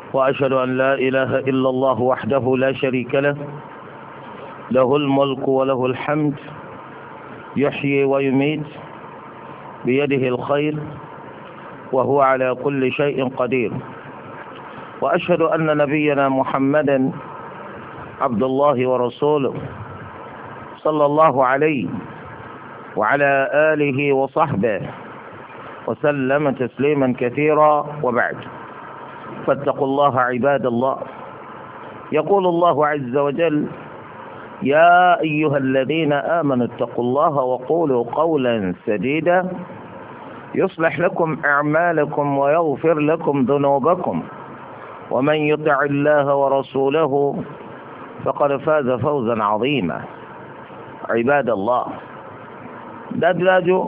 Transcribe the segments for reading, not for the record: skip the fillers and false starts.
وأشهد أن لا إله إلا الله وحده لا شريك له له الملك وله الحمد يحيي ويميت بيده الخير وهو على كل شيء قدير. وأشهد أن نبينا محمدا عبد الله ورسوله صلى الله عليه وعلى آله وصحبه وسلم تسليما كثيرا، وبعد، فاتقوا الله عباد الله. يقول الله عز وجل: يا أيها الذين آمنوا اتقوا الله وقولوا قولا سديدا يصلح لكم أعمالكم ويغفر لكم ذنوبكم ومن يطع الله ورسوله فقد فاز فوزا عظيما. عباد الله، dájúdájú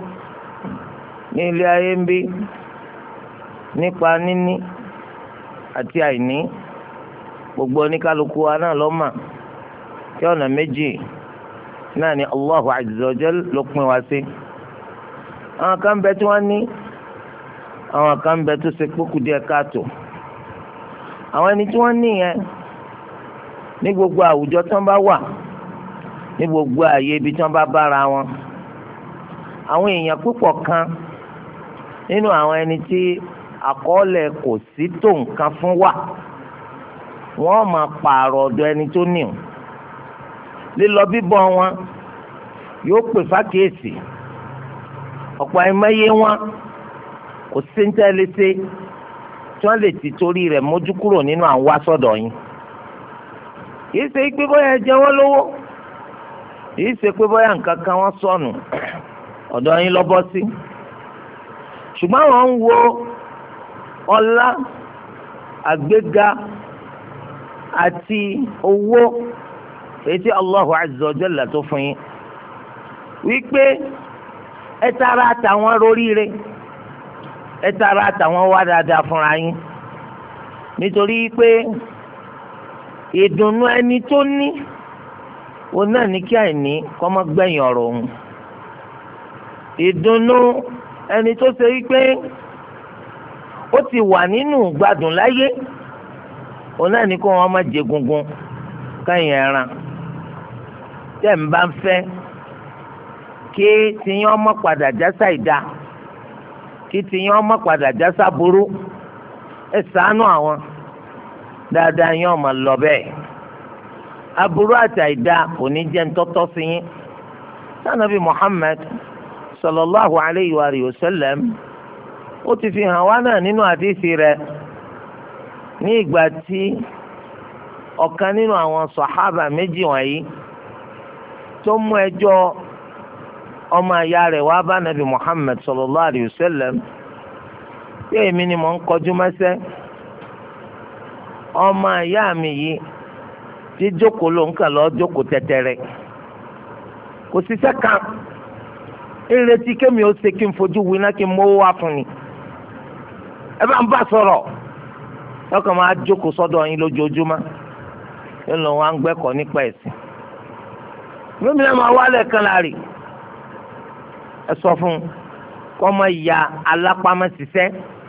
ní ilé ayé ń bí nípa níní àti àìní gbogbo oníkálukú wa náà ló mà kí ọ̀nà méjì náà ni Allahu Azza wa Jal ló pín wa sí. àwọn kan bẹ tí wọ́n ní, àwọn kan bẹ tó ṣe kókù díẹ̀ káàtó. àwọn ẹni tí wọ́n ní yẹn ní gbogbo àwùjọ tí wọ́n bá wà, ní gbogbo àyè ibi tí wọ́n bá bára wọn, àwọn èèyàn púpọ̀ kan nínú àwọn ẹni tí àkọọ́lẹ̀ kò sí tó nǹkan fún wa, wọ́n máa pààrọ̀ ọ̀dọ̀ ẹni tó ní o. lílọ bíbọ̀ wọn yóò pè fákèésì. ọ̀pọ̀ àìmọye wọn kò sí ń tẹ́lẹ̀ ṣe tí wọ́n lè ti torí rẹ̀ mójú kúrò nínú àwọn wá sọ́dọ̀ yín. kìí ṣe pé bóyá jẹ wọ́n lówó, kìí ṣe pé bóyá nǹkan kan wọ́n sọnù ọ̀dọ̀ yín lọ́bọ́ sí. ṣùgbọ́n àwọn ń wo ọlá, àgbéga àti owó èyí tí Allahu Azza wa Jalla tó fún yín, wípé ẹ tara àtàwọn roríire, ẹ tara àtàwọn wá dáadáa fúnra yín, nítorí pé ìdùnnú ẹni tó ní òun náà ní kí àìní kó má gbẹ̀yìn ọ̀rọ̀ òun. ìdùnnú ẹni tó ṣe wípé ó ti wà nínú gbádùn láyé òun náà ní kó wọn má jẹ gungun káyìn ẹran. tẹ́ ń bá ń fẹ́ kí tiyín ọmọ padà jásá ìdá, kí tiyín ọmọ padà jásá burú, ẹ ṣàánú àwọn dáadáa yín ọmọ lọ bẹ́ẹ̀. aburú àti àìdá kò ní jẹ́ ńtọ́tọ́ sí yín. sanabi Muhammad sallallahu alayhi wa sallam ó ti fi hàn wá náà nínú àdìsí rẹ̀ ní ìgbà tí ọ̀kan nínú àwọn sàhábà méjì wọ̀nyí tó mú ẹjọ́ ọmọ ìyá rẹ̀ wá bá nàbì Muhammad sallallahu alayhi wa sallam pé èmi ni mò ń kọjú mẹ́sẹ́, ọmọ ìyá mi yìí tí jókòó ló ń kà lọ jókòó tẹ́tẹ́rẹ́, kò síṣẹ́ kan, ìrètí kémi ó ṣe kí n fojú winá kí n mówó wá fún ni. ẹ bá ń bá sọ̀rọ̀ lọ́kàn máa jókòó sọ́dọ̀ yín lójoojúmọ́, ẹ lọ wá ń gbẹ́kọ̀ọ́ nípa ẹ̀sìn. mímí náà máa wálẹ̀ kan láàrin, ẹ sọ fún un kọ́ mọ ìyá alápámẹ́síṣẹ́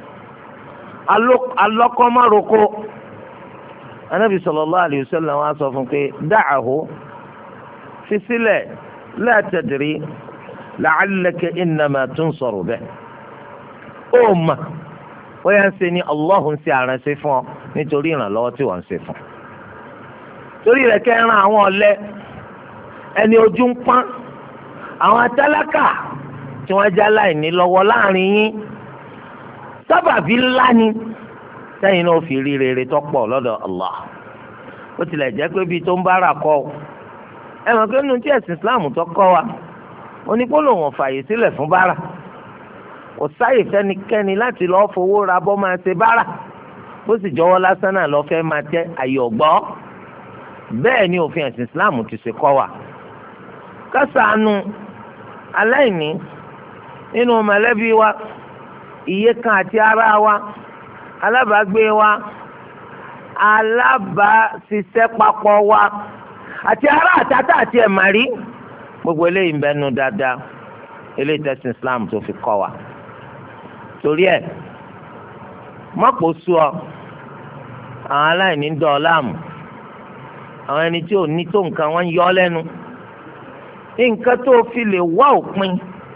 alọ́kọ́mọ́roko. Ànábì sallallahu alayhi wa sallam wá sọ fún un pé da'ahu, fi sílẹ̀, la tadri la'allaka innama tunsaru bihi. ó mà wọ́n yà ń ṣe ní Allah ń ṣe àránṣẹ́ fún ọ nítorí ìrànlọ́wọ́ tí wọ́n ń ṣe fún. torí rẹ̀ kẹ́ ran àwọn ọ̀lẹ, ẹni ojú ń pọ́n, àwọn tálákà tí wọ́n já láìní lọ́wọ́ láàrin yín. sábàbí ńlá ni sẹ́yìn náà fi rí rere tọ́pọ̀ lọ́dọ̀ Allah. ó tilẹ̀ jẹ́ pé bíi tó ń bára kọ́ ọ. ẹ mọ̀ pé nínú tí ẹ̀sìn Islam tó kọ́ wa onípólò wọn fààyè sílẹ̀ fún bára. kò sáyè fẹ́nikẹ́ni láti lọ́ọ́ fowó ra bọ́ máa ṣe bára. bó sì jọ̀wọ́ lásán náà lọ́ọ́ fẹ́ máa tẹ́ àyè ọ̀gbọ́. bẹ́ẹ̀ ni òfin ẹ̀sìn Islam ti ṣe kọ́ wa. ká ṣàánú aláìní nínú mọ̀lẹ́bí wa, iye kan àti ara wa, alábàágbé wa, alábàáṣiṣẹ́ papọ̀ wa, àti ará àtàtà àti ẹ̀màrí. gbogbo eléyìí ń bẹnu dáadáa, eléyìí tẹ̀sìn Islam tó fi kọ́ wa. torí ẹ̀ mọ́pò sú ọ àwọn aláìní ń dọ̀ ọ́ láàmú, àwọn ẹni tí ò ní tó nǹkan wọ́n ń yọ ọ́ lẹ́nu. nǹkan tó fi lè wá òpin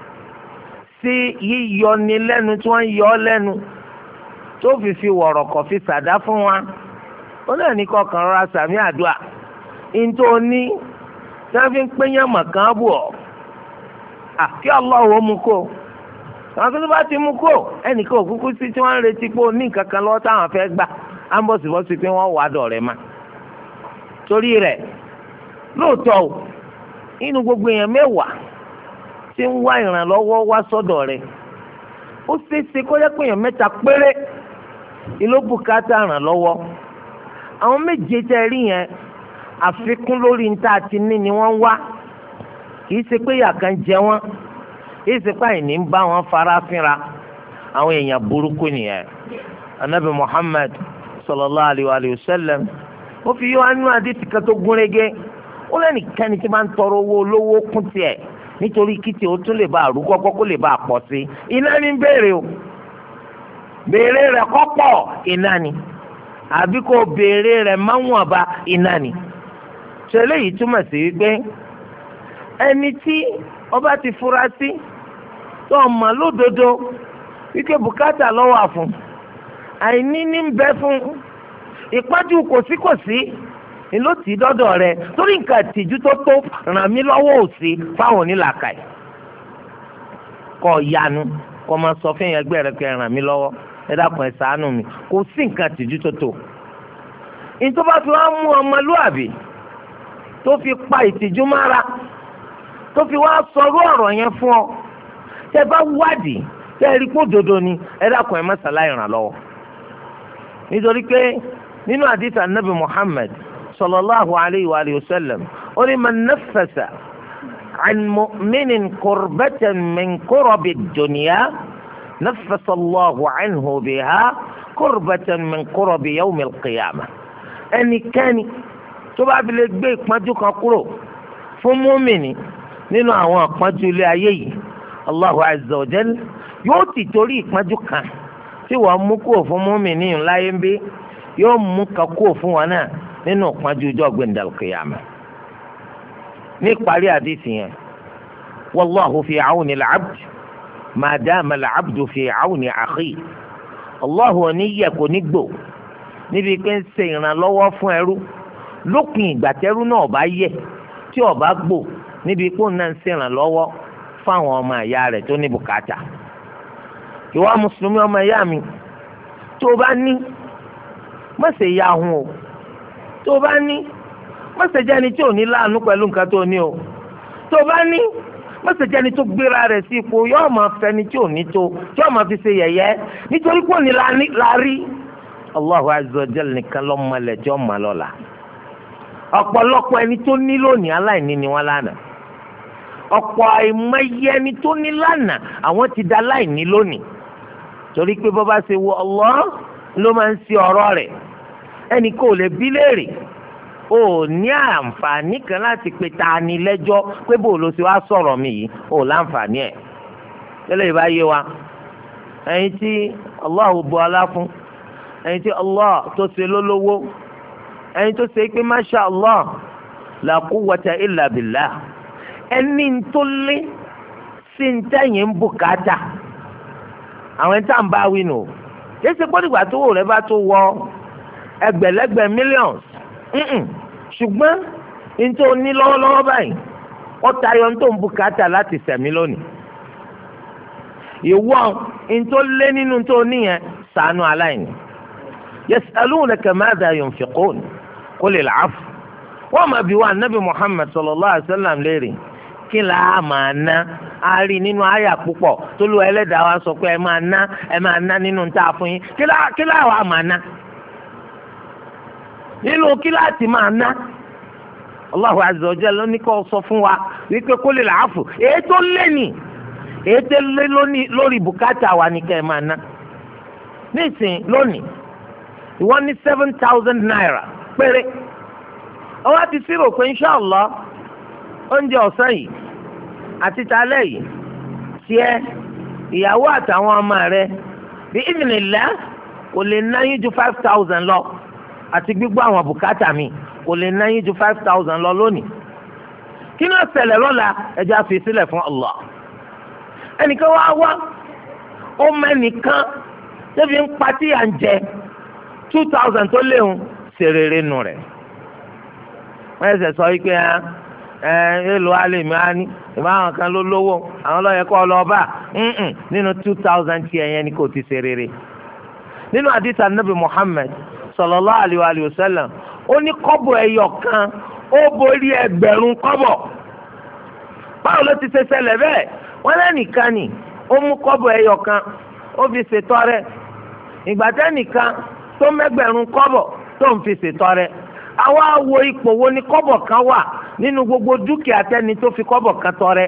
sí yíyọni lẹ́nu tí wọ́n ń yọ ọ́ lẹ́nu tó fi wọ̀rọ̀kọ̀ fi sàdá fún wa, ó náà ní kọkàn rọra sàmì àdúrà nítorí ní tí wọ́n fi ń pín yàn mọ̀kàn bù ọ́ kí Allahu mú kó àwọn akẹ́kọ̀ọ́ bá ti mú kó ẹnìkan òkúkú sí tí wọ́n ń retí pé ó ní nǹkan kan lọ́wọ́ táwọn fẹ́ gbà á ń bọ̀sibọ́sí pé wọ́n wà á dọ̀rẹ́ ma. torí rẹ̀ lóòótọ́ o inú gbogbo èèyàn mẹ́wàá tí ń wá ìrànlọ́wọ́ wá sọ́dọ̀ rẹ̀ ó ṣeéṣe kó jẹ́ pé èèyàn 3 péré ìlú bùkátà ìrànlọ́wọ́. àwọn 7 tẹ́ rí yẹn àfikún lórí níta àti ní ni wọ́n wá, kì í ṣe pé ìyà kan jẹ wọ́n, kì í ṣe pé àìní ń bá wọn fara fínra. àwọn èèyàn burúkú nìyẹn. anabi Muhammad sallallahu alayhi wa sallam ó fi yọ anú àdìsí kan tó gúnrégé, ó lẹ́nìkanì tí máa ń tọrọ owó olówó kún tiẹ̀ nítorí kí tí ó tún lè bá àrúgbọ́gbọ́ kó lè bá àpọ̀ sí iná ní béèrè o, béèrè rẹ̀ kọ́pọ̀ iná ni àbí kò béèrè rẹ̀ máwọ̀nba iná ni. ṣẹlẹ̀ yìí túmọ̀ sí wípé ẹni tí ọba ti fura sí tó mọ̀ lódodo wípé bùkátà lọ́wọ́ àfún àìní ní ń bẹ fún ìpájú kòsíkòsí ni ló ti dọ́dọ̀ rẹ̀ torí nǹkan ìtìjú tó ràn mí lọ́wọ́ òsì fáwọn onílàkàì kọ́ yanu kọ́ máa sọ fún ẹgbẹ́ rẹ̀ kẹ́ ràn mí lọ́wọ́ ẹ dákun ẹ ṣàánú mi, kò sí nǹkan ìtìjú tó tó. ìtọ́ba fi wá mú ọmọlúàbí tó fi pa ìtìjú mára tó fi wá sọrú ọ̀rọ̀ yẹn fún ọ, tẹ bá wádìí tẹ rí pé òdodo ni ẹ dákun ẹ má ṣàlàyé ìrànlọ́wọ́. nítorí pé nínú àdìsí Ànábì Muhammad sallallahu alayhi wa sallam ó ní man naffasa an mu'minin kurbatan min kurabi dunya naffasa Allahu anhu biha kurbatan min kurabi yawm al-qiyamah. ẹnikẹ́ni tó bá fi lè gbé ìpọ́njú kan kúrò fún mùmínì nínú àwọn ìpọ́njú ilé ayé yìí, Allahu azza wa jalla yóò ti torí ìpọ́njú kan tí wọ́n mú kúrò fún mùmínì láyé ń bí yóò mú kan kúrò fún wọn náà nínú ìpọ́njú ọjọ́ gbẹ̀ndàl qiyamah. ní ìparí àdìsí yẹn, wallahu fi awni al-abd ma dama al-abdu fi awni akhi. Allahu oníyẹ kò ní gbò níbi pé ń ṣe ìrànlọ́wọ́ fún ẹrú lópin ìgbà tẹ́rú náà bá yẹ tí ó bá gbò níbi pé òun náà ń ṣe ìrànlọ́wọ́ fáwọn ọmọ ìyá rẹ̀ tó ní bùkátà. ìwà mùsùlùmí ọmọ ìyá mi, tó o bá ní má ṣe ya ahun o, tó o bá ní má ṣe jẹ́ni tí ò ní láàánú pẹ̀lú nǹkan tó ní o, tó o bá ní má ṣe jẹ́ni tó gbéra rẹ̀ sí ipò yóò máa fẹ́ni tí ò ní tó tí yóò máa fi ṣe yẹ̀yẹ́ nítorí pé òní la rí. Allahu azza wa jalla nìkan ló mọlẹ̀ tí ó mọ̀ lọ́la. ọ̀pọ̀lọpọ̀ ẹni tó ní lónìí aláìní ni wọ́n lánàá. ọ̀pọ̀ àìmọye ẹni tó ní lánàá àwọn ti da aláìní lónìí. torí pé bó bá ṣe wọ Allah ló máa ń ṣe ọ̀rọ̀ rẹ̀. ẹnì kò lè bí léèrè o ní àǹfààní kan láti pe ta ni lẹ́jọ́ pé bó ló ṣe wá sọ̀rọ̀ mi yìí o láǹfààní ẹ̀. tẹ́lẹ̀ ìbá yé wa ẹ̀yin tí Allah bu ọlá fún, ẹ̀yin tí Allah tó ṣe lólówó, ẹ̀yin tó ṣe pé masha Allah la quwwata illa billah, ẹni tó lé sí ń tẹ̀yìn ń bùkátà àwọn ẹni tá à ń bá wí nù. yẹ́sẹ̀ pọ́nìgbà tó wò rẹ̀ bá tó wọ ẹgbẹ̀lẹ́gbẹ̀ millions ṣùgbọ́n ní tó ní lọ́wọ́lọ́wọ́ báyìí ó tayọ ní tó ń bùkátà láti sẹ̀mí lónìí. ìwọ ní tó lé nínú tó níyẹn ṣàánú aláìní. yas'alunaka madha yunfiqun qulil 'afw. wọ́n máa bi wá Nabi Muhammad sallallahu alayhi wa sallam léèrè kí là á máa ná. a rí nínú àyà púpọ̀ tó lu ẹlẹ́dàá wa sọ pé ẹ máa ná nínú tá a fún yín. kí là wà máa ná nínú kíláàsì máa ná. Allahu azza wa jalla ní kó sọ fún wa wípé qulil 'afw. èyí tó lé ní èyí tó lé lórí bùkátà wa ní kẹ́ ẹ máa ná. nísìnyí lónìí ìwọ ní 7,000 naira péré. ọwọ́ ti sírò pé inṣàlá oúnjẹ ọ̀sán yìí àti talẹ́ yìí tiẹ̀ ìyàwó àtàwọn ọmọ rẹ bí ìdìnnìlá kò lè ná yín ju 5,000 lọ. àti gbígbọ́ àwọn bùkátà mi kò lè ná yín ju 5,000 lọ lónìí. kí ló ṣẹlẹ̀ lọ́la ẹja fi sílẹ̀ fún Allah. ẹnìkan wá ó mẹ́nìkan débi ń patí à ń jẹ 2,000 tó léwu ṣe rere nù rẹ̀. wọ́n ẹsẹ̀ sọ wípé èlò alẹ́ mi á ní ìbá àwọn kan ló lówó àwọn lọ́yẹ kọ́ lọ bá nínú 2,000 tí ẹ̀yẹn ni kò ti ṣe rere. nínú àdìsá nàbì Muhammad sallallahu alaihi wa sallam ó ní kọ́bọ̀ ẹyọ kan ó borí ẹgbẹ̀rún kọ́bọ̀. báwo ló ti ṣe ṣẹlẹ̀ bẹ́ẹ̀? wọ́n lẹ́nìkan ni ó mú kọ́bọ̀ ẹyọ kan ó fi ṣètọrẹ. ìgbà tẹ́nìkan tó mẹ́gbẹ̀rún kọ́bọ̀ tó ń fi ṣètọrẹ. àwa wo ipò wo ni kọ́bọ̀ kan wà nínú gbogbo dúkìá tẹ́ni tó fi kọ́bọ̀ kan tọrẹ.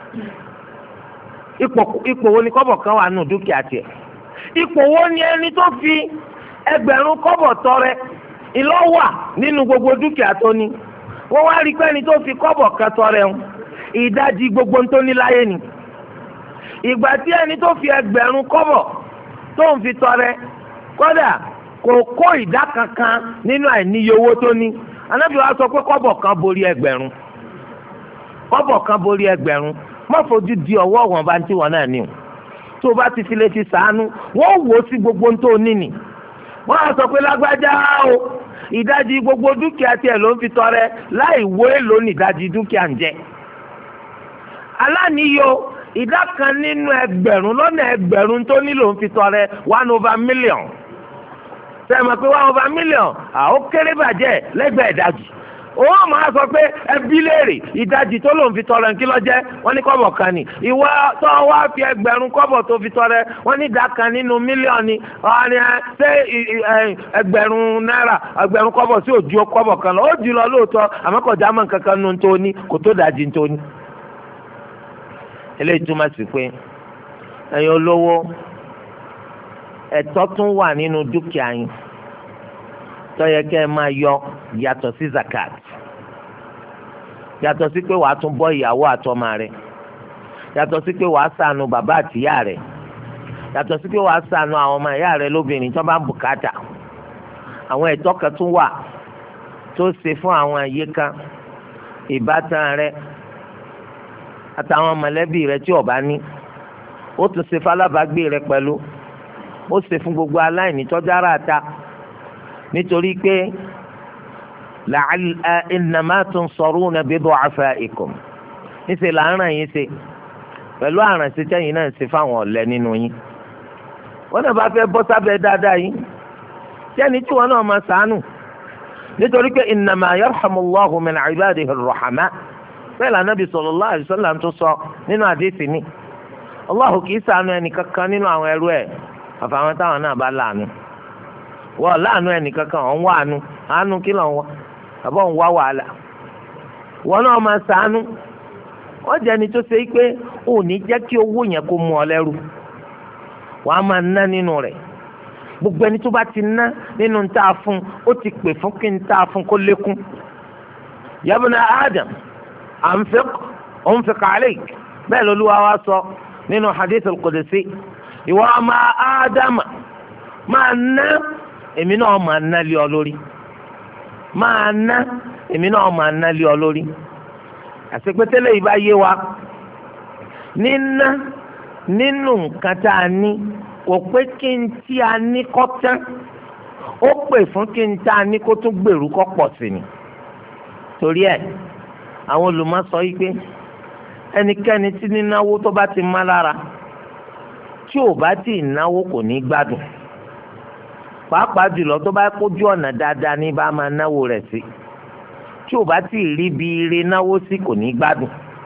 ipò wo ni kọ́bọ̀ kan wà nínú dúkìá tiẹ̀. ipò wo ni ẹni tó fi ẹgbẹ̀rún kọ́bọ̀ tọrẹ ìlọ wà nínú gbogbo dúkìá tó ní. wọ́n wá rí pé ẹni tó fi kọ́bọ̀ kan tọrẹ ń ìdajì gbogbo tó ní láyé ni. ìgbà tí ẹni tó fi ẹgbẹ̀rún kọ́bọ̀ tó ń fi tọrẹ kódà kò kó ìdá kankan nínú àìníye owó tó ní. Ànábì wa sọ pé kọ́bọ̀ kan borí ẹgbẹ̀rún. kọ́bọ̀ kan borí ẹgbẹ̀rún. má fojú di ọwọ́ wọn bá ń tí wọn náà ní o. tó o bá ti fi lè ti sàánú wọ́n wò ó sí gbogbo tó o ní ni. wọ́n á sọ pé lágbájá o ìdajì gbogbo dúkìá tiẹ̀ ló ń fi tọrẹ láì wó èlò ní ìdajì dúkìá ń jẹ. aláníyó ìdá kan nínú ẹgbẹ̀rún lọ́nà ẹgbẹ̀rún tó ní ló ń fi tọrẹ 1/1,000,000. sẹ́mi pé 1/1,000,000 ó kéré bàjẹ́ lẹ́gbẹ̀ẹ́ ìdajì. ó máa sọ pé ẹbí léèrè ìdajì tó ló ń fi tọrẹ kí ló jẹ́ wọ́n ní kọ́bọ̀ kan ni. ìwọ tó wá fi ẹgbẹ̀rún kọ́bọ̀ tó fi tọrẹ wọ́n ní ìdá kan nínú mílíọ̀nù ni. ṣé ẹgbẹ̀rún náírà ẹgbẹ̀rún kọ́bọ̀ sí ojú kọ́bọ̀ kan lọ ó jù lọ lóòótọ́ àmọ́ kò já mọ́ nǹkan kan nínú tó ní kò tó dajì tó ní. eléyìí túmọ̀ sí pé ẹ̀yin olówó ẹ̀tọ́ tún wà nínú dúkìá yín tó yẹ kẹ́ ẹ máa yọ yàtọ̀ sí zakat, yàtọ̀ sí pé wàá tún bọ́ ìyàwó àtọmọ rẹ̀, yàtọ̀ sí pé wàá ṣàánú bàbá àtìyá rẹ̀, yàtọ̀ sí pé wàá ṣàánú àwọn ọmọ ìyá rẹ̀ lóbìnrin tó bá ń bùkátà. àwọn ẹ̀tọ́ kan tún wà tó ṣe fún àwọn àyíká ìbátan rẹ̀ àtàwọn mọ̀lẹ́bí rẹ̀ tí ó bá ní. ó tún ṣe falábàágbé rẹ̀ pẹ̀lú. ó ṣe fún gbogbo aláìní tọ́jára àta nítorí pé innama tunsaruna bi du'afaikum níṣẹ́ là ń ràn yín ṣe pẹ̀lú àrànṣe tẹ́yìn náà ṣe fáwọn ọ̀lẹ nínú yín. wọ́n náà bá fẹ́ bọ́ sábẹ́ dáadáa yín tẹ́ni tí wọ́n náà máa ṣàánú nítorí pé innama yarhamullahu min ibadihi ar-ruhama bẹ́ẹ̀ l'Ànábì sallallahu alaihi wasallam tó sọ nínú àdéhìí ni Allahu kì í ṣàánú ẹnì kankan nínú àwọn ẹrú ẹ̀ àfàwọn táwọn náà bá láàánú. wọ́n láàánú ẹnì kankan ọ̀hún wá àánú kí lọ́n wá àbọ̀ ń wá wàhálà. wọ́n náà máa ṣàánú wọ́n jẹ́ ẹni tó ṣe pé ò ní jẹ́ kí owó yẹn kó mú ọ lẹ́rú. wọ́n á máa ná nínú rẹ̀. gbogbo ẹni tó bá ti ná nínú ń tà fún ó ti pè fún kí ń tà fún kó lékún. ya ibna Adam anfiq alayk bẹ́ẹ̀ l'Olúwa wa sọ nínú hadith al-qudsi ìwọ ọmọ Ádámà máa ná èmi náà máa ná lé ọ lórí. máa ná èmi náà máa ná lé ọ lórí. àṣepẹ́tẹ́lẹ̀ yìí bá yé wa níná nínú nǹkan tá a ní kò pé kí n tí a ní kọ́ tán ó pè fún kí n tá a ní kó tún gbèrú kọ́ pọ̀ sí ni. torí ẹ̀ àwọn olùmọ̀ sọ yìí pé ẹnikẹ́ni tí nínáwó tó bá ti má lára tí ò bá tí náwó kò ní gbádùn. pàápàá jùlọ tó bá kójú ọ̀nà dáadáa ní bá máa náwó rẹ̀ sí tí ò bá tí ì rí bí ire náwó sí kò ní gbádùn.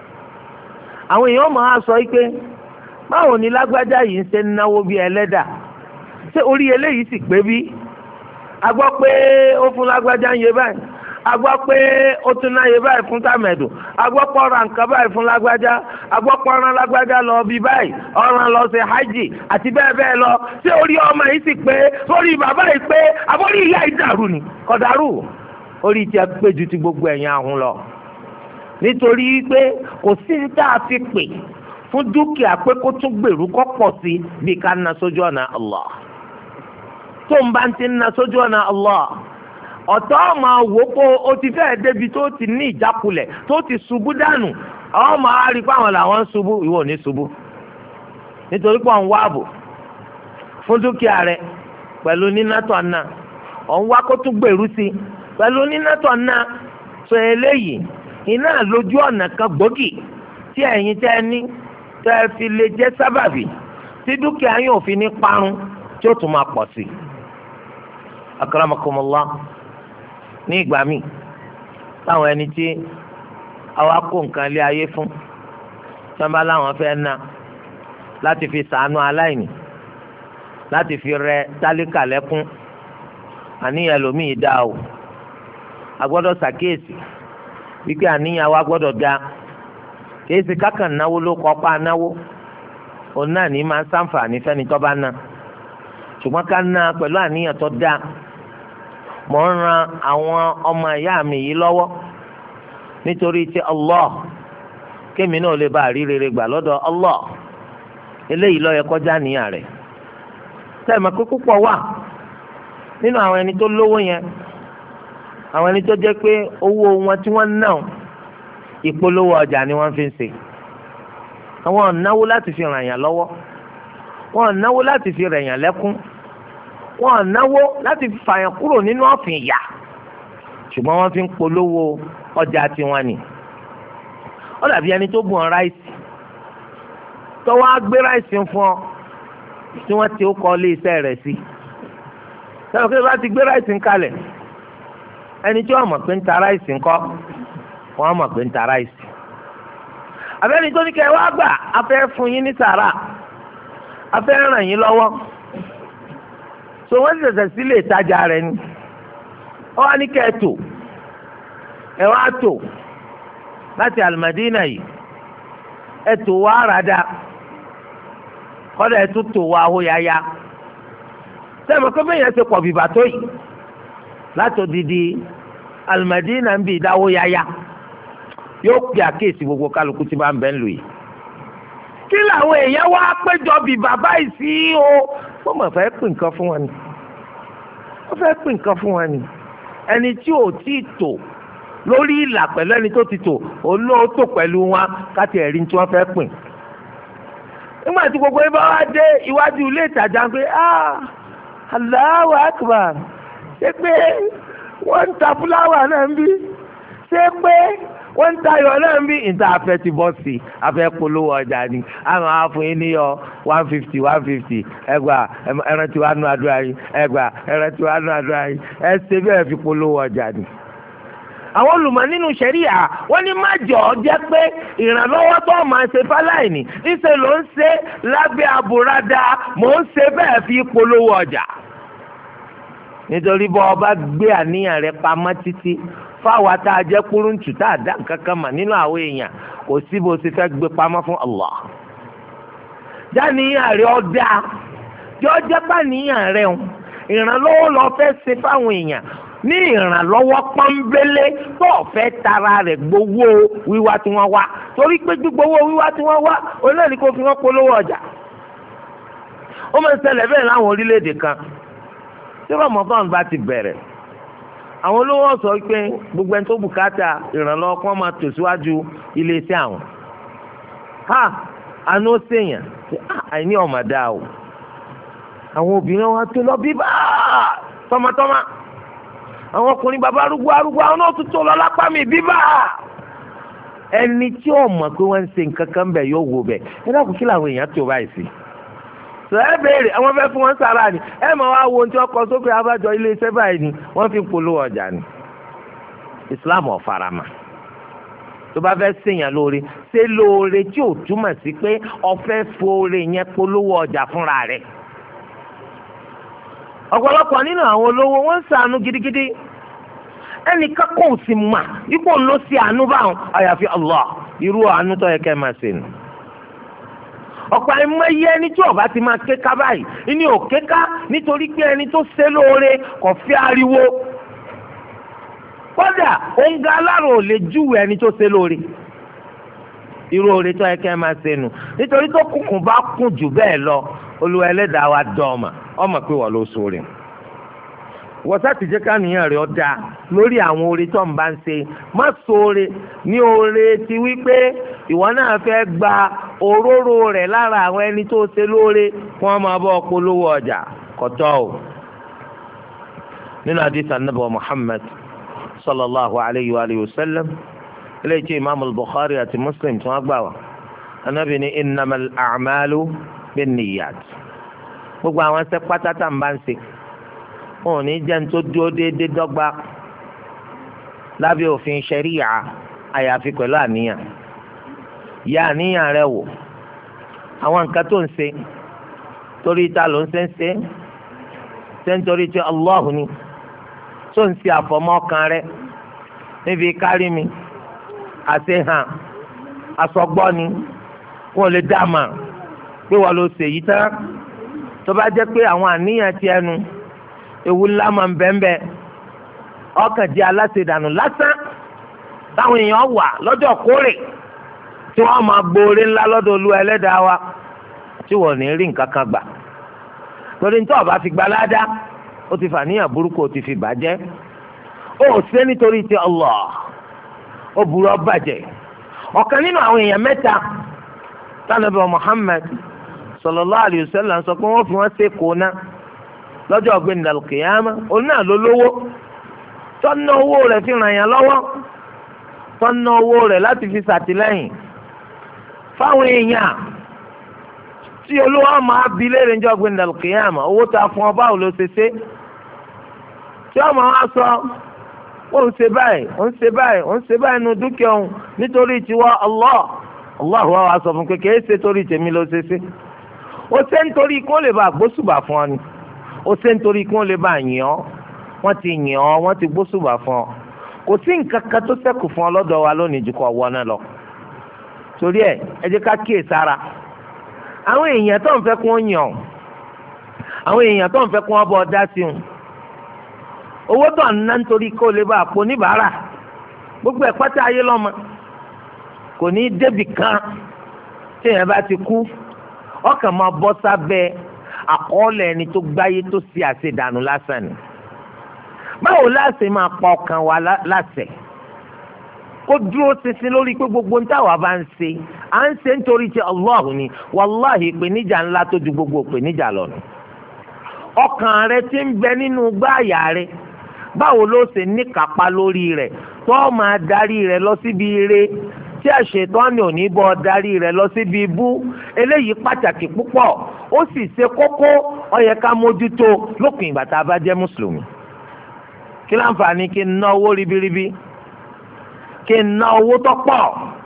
àwọn èèyàn máa sọ pé báwo ni lágbájá yìí ń ṣe náwó bí ẹlẹ́dà ṣé orí eléyìí sì pé bí? a gbọ́ pé ó fún lágbájá ń yé báyìí, a gbọ́ pé ó tún náà yé báyìí fún tàmẹ̀dù, a gbọ́ pé ọ̀ràn nǹkan báyìí fún lágbájá, a gbọ́ pé ọ̀ràn lágbájá lọ bí báyìí, ọ̀ràn lọ ṣe hajj àti bẹ́ẹ̀ bẹ́ẹ̀ lọ. ṣé orí ọmọ yìí sì pé sórí bàbá yìí pé àbórí ìyá yìí dàrú ni? kò dàrú. orí tí a pé ju ti gbogbo ẹ̀yìn ahun lọ. nítorí pé kò sí ní tá a fi pè fún dúkìá pé kó tún gbèrú kó pọ̀ sí bí ká ná sójú ọ̀nà Allah. tó ń bá ti ná sójú ọ̀nà Allah ọ̀tọ̀ máa wò pé o ti fẹ́ débi tó ti ní ìjákulẹ̀ tó ti ṣubú dànù àwọn máa rí pé àwọn làwọn ń ṣubú ìwọ ò ní ṣubú nítorí pé òun wá ààbò fún dúkìá rẹ pẹ̀lú nínátọ̀ náà òun wá kó tún gbèrú sí pẹ̀lú nínátọ̀ náà sọ eléyìí iná lójú ọ̀nà kan gbòógì tí ẹ̀yin tẹ́ ní tẹ́ fi lè jẹ́ sábàbí tí dúkìá yóò fi ní parun tí ó tún máa pọ̀ sí. akramakumullah ní ìgbà míì táwọn ẹni tí àwa kó nǹkan lé ayé fún sábà láwọn fẹ́ ná láti fi ṣàánú aláìní láti fi rẹ tálíkà lẹ́kún àníyàn lòmíì dá o a gbọ́dọ̀ ṣàkíyèsí wípé àníyàn wa gbọ́dọ̀ dá kìí ṣe kákan náwó ló kọ́ pa náwó òun náà ní máa ń ṣàǹfààní fẹ́ni tó bá ná ṣùgbọ́n ká ná pẹ̀lú àníyàn tó dá mò ń ran àwọn ọmọ ìyá mi yìí lọ́wọ́ nítorí tí Allah kémi náà lè bá àrí rere gbà lọ́dọ̀ Allah eléyìí ló yẹ kọjá níyàn rẹ̀ sẹ́ẹ̀mọ̀ pé púpọ̀ wà nínú àwọn ẹni tó lówó yẹn àwọn ẹni tó jẹ́ pé owó wọn tí wọ́n ná ìpolówó ọjà ni wọ́n fi ń ṣe àwọn ò náwó láti fi ràn yàn lọ́wọ́ wọn ò náwó láti fi rẹ̀ yàn lẹ́kún wọn ò náwó láti fi fàyàn kúrò nínú ọ̀fìn ìyà ṣùgbọ́n wọ́n fi ń polówó ọjà tiwọn ni ó dàbí ẹni tó bùn ráìsì tó wá gbé ráìsì fún ọ tí wọ́n ti kọ́ ilé iṣẹ́ rẹ̀ sí sẹ́wọ́n kí ló bá ti gbé ráìsì ń kalẹ̀ ẹni tí wọ́n mọ̀ pé ń ta ráìsì ńkọ́ wọ́n mọ̀ pé ń ta ráìsì abẹ́ni tó ní kẹ́ wá gbà afẹ́ fún yín ní sàrà afẹ́ ràn yín lọ́wọ́ so wọ́n ṣẹ̀ṣẹ̀ sílé ìtajà rẹ̀ ni wọ́n wá ní kẹ́ ẹ tò ẹ wá tò láti Al-Madina yìí ẹ tò wá ràdà kọ́dà ẹ tún tò wá hóyáyá sẹ́mi pé bẹ́ẹ̀ yẹn ti pọ̀ bìbà tó yìí láti odidi Al-Madina ń bì dáwó yáyá yóò pè àkéèsì gbogbo kálukú tí bá ń bẹ́ ń lò yìí kí làwọn èèyàn wá péjọ bìbà báyìí sí o wọ́n mọ̀ fẹ́ pín nǹkan fún wọn ni wọ́n fẹ́ pín nǹkan fún wọn ni ẹni tí ò tí ì tò lórí ìlà pẹ̀lú ẹni tó ti tò olóòótọ́ pẹ̀lú wọn káti ẹ̀rí tí wọ́n fẹ́ pín nígbà tí gbogbo ibà wá dé iwájú ilé ìtajà pé Allahu Akbar ṣé pé wọ́n ń ta fúláwà náà ń bí ṣé pé wọ́n ń tayọ̀ náà ń bí ìta afẹ́ ti bọ́ sí afẹ́ polówó ọjà ni àwọn afún yín níyọ 150 ẹgbà ẹran tí wàá nù àdúrà yín ẹgbà ẹran tí wàá nù àdúrà yín ẹ ṣe bẹ́ẹ̀ fi polówó ọjà ni. àwọn olùmọ̀ nínú ṣẹ̀ríà wọ́n ní má jọ jẹ́ pé ìrànlọ́wọ́ tó máa ṣe fáláìní níṣẹ́ ló ń ṣe lábẹ́ àbúradà mò ń ṣe bẹ́ẹ̀ fi polówó ọjà. nítorí bọ́ ọba gbé àníyàn rẹ̀ pamọ́ títí fáwọn tá a jẹ́ kúrúǹtù tá a dá nǹkan kan mà nínú àwọn èèyàn kò sí bó ṣe fẹ́ gbé pamọ́ fún Allah. jáníyàn rẹ̀ ọ̀dà jọ jẹ́ pàníyàn rẹ̀ ń ìrànlọ́wọ́ lọ fẹ́ ṣe fáwọn èèyàn ní ìrànlọ́wọ́ pọ́nbélé tó fẹ́ tara rẹ̀ gbowó wíwá tí wọ́n wá torí pé gbígbowó wíwá tí wọ́n wá olóòní kò fi wọ́n polówó ọjà. ó máa ń ṣẹlẹ̀ bẹ́ẹ̀ láwọn orílẹ̀-èdè kan tí Ramadan bá ti bẹ̀rẹ̀ àwọn olówó sọ pé gbogbo ẹni tó bùkátà ìrànlọ́wọ́ kí wọ́n máa tò síwájú iléeṣẹ́ àwọn. àánú sèèyàn àìní ọ̀màdá o àwọn obìnrin wa tó lọ bíbá tọmọtọmọ àwọn ọkùnrin bàbá arúgbó àwọn náà tún tó lọ lápá mi bíbá ẹni tí ó mọ̀ pé wọ́n ń ṣe nǹkan kan bẹ̀ yóò wò bẹ̀ ẹ dákun kí làwọn èèyàn tó báyìí sí. sọ ẹ béèrè àwọn fẹ́ fún wọn sára ni ẹ mọ̀ wá wo ohun tí wọ́n kọ sókè abájọ iléeṣẹ́ báyìí ni wọ́n fi ń polówó ọjà ni. Islam ò farama tó bá fẹ́ ṣèyàn lóore ṣe lóore tí ò túmọ̀ sí pé ọ̀fẹ́ fóore yẹn polówó ọjà fúnra rẹ̀. ọ̀pọ̀lọpọ̀ nínú àwọn olówó wọ́n ń ṣàánú gidigidi ẹnìkan kò sì mà ipò ló ṣe àánú báwọn àyàfi Allah irú àánú tó yẹ kẹ́ máa ṣe nù. ọ̀pọ̀ àìmọye ẹni tí ọba ti máa kéka báyìí ní òkéka nítorí pé ẹni tó ṣe lóore kò fi ariwo kódà òǹgà alárò ò lè júwe ẹni tó ṣe lóore irú oore tó yẹ kẹ́ máa ṣe nù nítorí tó kùnkùn bá kùn jù bẹ́ẹ̀ lọ Olúwa ẹlẹ́dàá wa dán ọmọ pé wọ́n ló sóore wọ́n sá ti jẹ́ káníyàn rẹ̀ ọ̀dà lórí àwọn oore tó ń bá ń ṣe má ṣoore ní oore ti wípé ìwọ náà fẹ́ gba òróró rẹ̀ lára àwọn ẹni tó ṣe lóore kí wọ́n máa bọ́ polówó ọjà kọ̀tọ́ o. nínú hadith Ànábì Muhammad sallallahu alayhi wa sallam eléyìí tí imaamu Bukhari àti Muslim tí wọ́n gbà wá Ànábì ní innamal a'malu binniyat gbogbo àwọn ṣe pátátá ń bá ń ṣe wọn ò ní jẹ́ ní tó dúró déédéé dọ́gba lábẹ́ òfin ṣẹ̀ríyà àyàfi pẹ̀lú àníyàn yà àníyàn rẹ wò àwọn nǹkan tó ń ṣe torí ta ló ń ṣe nítorí tí Allahu ni tó ń ṣe àfọmọ́kan rẹ níbi kárí mi àṣehàn àsọgbọ́ ni wọn ò lè dá mà pé wọn ló ṣe yìí tán tó bá jẹ́ pé àwọn àníyàn ti ẹnu ewu ńlá máa ń bẹ́ńbẹ́ ọkàn di aláṣẹdànù lásán táwọn èèyàn wà lọ́jọ́ kórè tí wọ́n máa gbóore ńlá lọ́dọ̀ Olúwa ẹlẹ́dàá wa tí wọ́n ní rí nǹkan kan gbà torí nítorí ọba fi gba ládá ó ti fàníyàn burúkú ó ti fi bàjẹ́ ó ṣe nítorí ti Allah ó burú ó bàjẹ́ ọ̀kan nínú àwọn èèyàn mẹ́ta tánàbí Muhammad sallallahu alayhi wa sallam sọ pé wọ́n fi wọ́n ṣe kó ná lọ́jọ́ ọ̀gbìn dàlùkìyàmá òun náà ló lówó tọ́nà owó rẹ̀ fi ràn yàn lọ́wọ́ tọ́nà owó rẹ̀ láti fi ṣàtìlẹ́yìn fáwọn èèyàn tí olówó máa bi léèrè ní ọ̀gbìn dàlùkìyàmá owó tá a fún ọ báwo ló ṣe ṣe tí ọmọ wa sọ ó ń ṣe báyìí ó ń ṣe báyìí ó ń ṣe báyìí nu dúkìá òun nítorí tiwa Allah wa sọ fún kékeré ṣe torí tèmi ló ṣe ṣe ó ṣe nítorí kí wọ́n lè bá gbósùbà fún ọ ni ó ṣe nítorí kí wọ́n lè bá yìn ọ́ wọ́n ti yìn ọ́ wọ́n ti gbósùbà fún ọ kò sí nǹkan kan tó ṣẹ́kù fún ọ lọ́dọ̀ wa lónìí jù kọ́ wọ́n náà lọ torí ẹ jẹ́ ká kíyè sára àwọn èèyàn tó ń fẹ́ kí wọ́n yàn àwọn èèyàn tó ń fẹ́ kí wọ́n bọ́ dá sí wọn owó tó ń ná nítorí kó lè bá àpò oníbàárà gbogbo ẹ̀ pátá ayé lọ́mọ kò ní débì kan tí èèyàn bá ti kú ọkàn máa bọ́ sábẹ́ àkọọ́lẹ̀ ẹni tó gbáyé tó ṣe àṣedànù lásán ni báwo láṣẹ máa pa ọkàn wa láṣẹ kó dúró ṣinṣin lórí pé gbogbo ntáwa bá ń ṣe à ń ṣe nítorí ti Allah ni wàláhì ìpèníjà ńlá tó ju gbogbo ìpèníjà lọ nù ọkàn rẹ ti ń bẹ nínú gbáàyà rẹ báwo ló ṣe níkàpá lórí rẹ tó máa darí rẹ lọ síbi ire tí àṣetọ́ni ò ní bọ́ darí rẹ̀ lọ síbi ibú eléyìí pàtàkì púpọ̀ ó sì ṣe kókó ó yẹ ká mójútó lópin ìgbà tá a bá jẹ́ mùsùlùmí. kí láǹfààní kí n ná owó ribiribi kí n ná owó tó pọ̀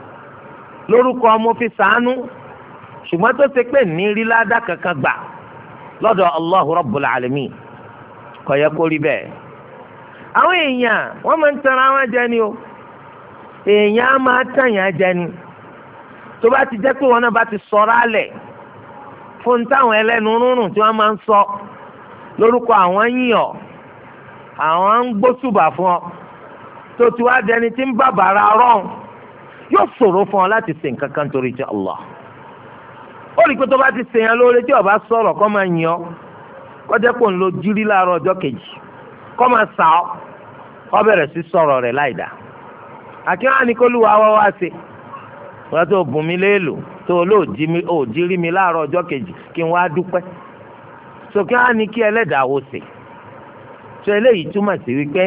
lórúkọ mo fi ṣàánú ṣùgbọ́n tó ṣe pé ní rí ládà kankan gbà lọ́dọ̀ Allahu Rabbul Alamin kò yẹ kó rí bẹ́ẹ̀. àwọn èèyàn wọ́n máa ń tanra wọn jẹ ni o èèyàn á máa tàyàn jẹ ni tó bá ti jẹ́ pé wọn náà bá ti sọ̀rọ̀ alẹ̀ fún táwọn ẹlẹ́nu rúnrún tí wọ́n máa ń sọ lórúkọ àwọn yíyàn àwọn ń gbósùbà fún ọ tó ti wá dẹni tí ń bàbàrà rọrùn yóò ṣòro fún ọ láti ṣe nǹkan kan torí ti Allah ó rí i pé tó bá ti ṣèyàn lóore tí ó bá sọ̀rọ̀ kó máa yìn ọ́ kó jẹ́ pé òun ló jírí láàárọ̀ ọjọ́ kejì kó máa sà ọ́ kó bẹ̀rẹ̀ sí sọ̀rọ̀ rẹ̀ láìdá àkíwá ni kó lùwà wá wá sí wọ́n tó bùn mí léèlò tó jírí mi láàárọ̀ ọjọ́ kejì kí n wá dúpẹ́ sókè á ní kí ẹlẹ́dàá wò sí tó eléyìí túmọ̀ sí wípé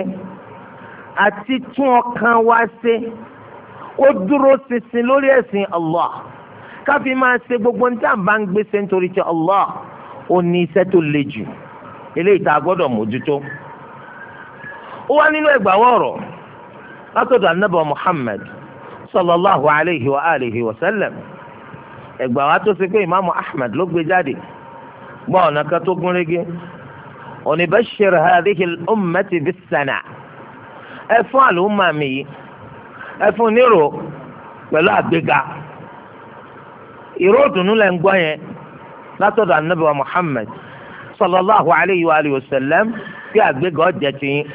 àti tún ọkàn wá ṣe ó dúró ṣinṣin lórí ẹ̀sìn Allah káfí máa ṣe gbogbo ní tàbá ń gbèsè nítorí tí Allah ó ní iṣẹ́ tó le jù eléyìí tá a gbọ́dọ̀ mójútó. ó wá nínú ẹgbàáwọ̀ ọ̀rọ̀ látọ̀dọ̀ anábà Muhammad sallallahu alayhi wa alihi wa sallam ẹgbàáwá tó ṣe pé imaamu Ahmad ló gbé jáde gbọ́ ọ̀nà kan tó gún régé òní bashir hadhihi al-ummati bis-sana ẹ fún àlùmọ́ mi yìí ẹ fún nírò pẹ̀lú àgbéga ìró ìdùnnú lẹ́ ń gbọ́ yẹn látọ̀dọ̀ anábì Muhammad sallallahu alayhi wa alihi wa sallam bí àgbéga ọ̀jẹ̀ ti yín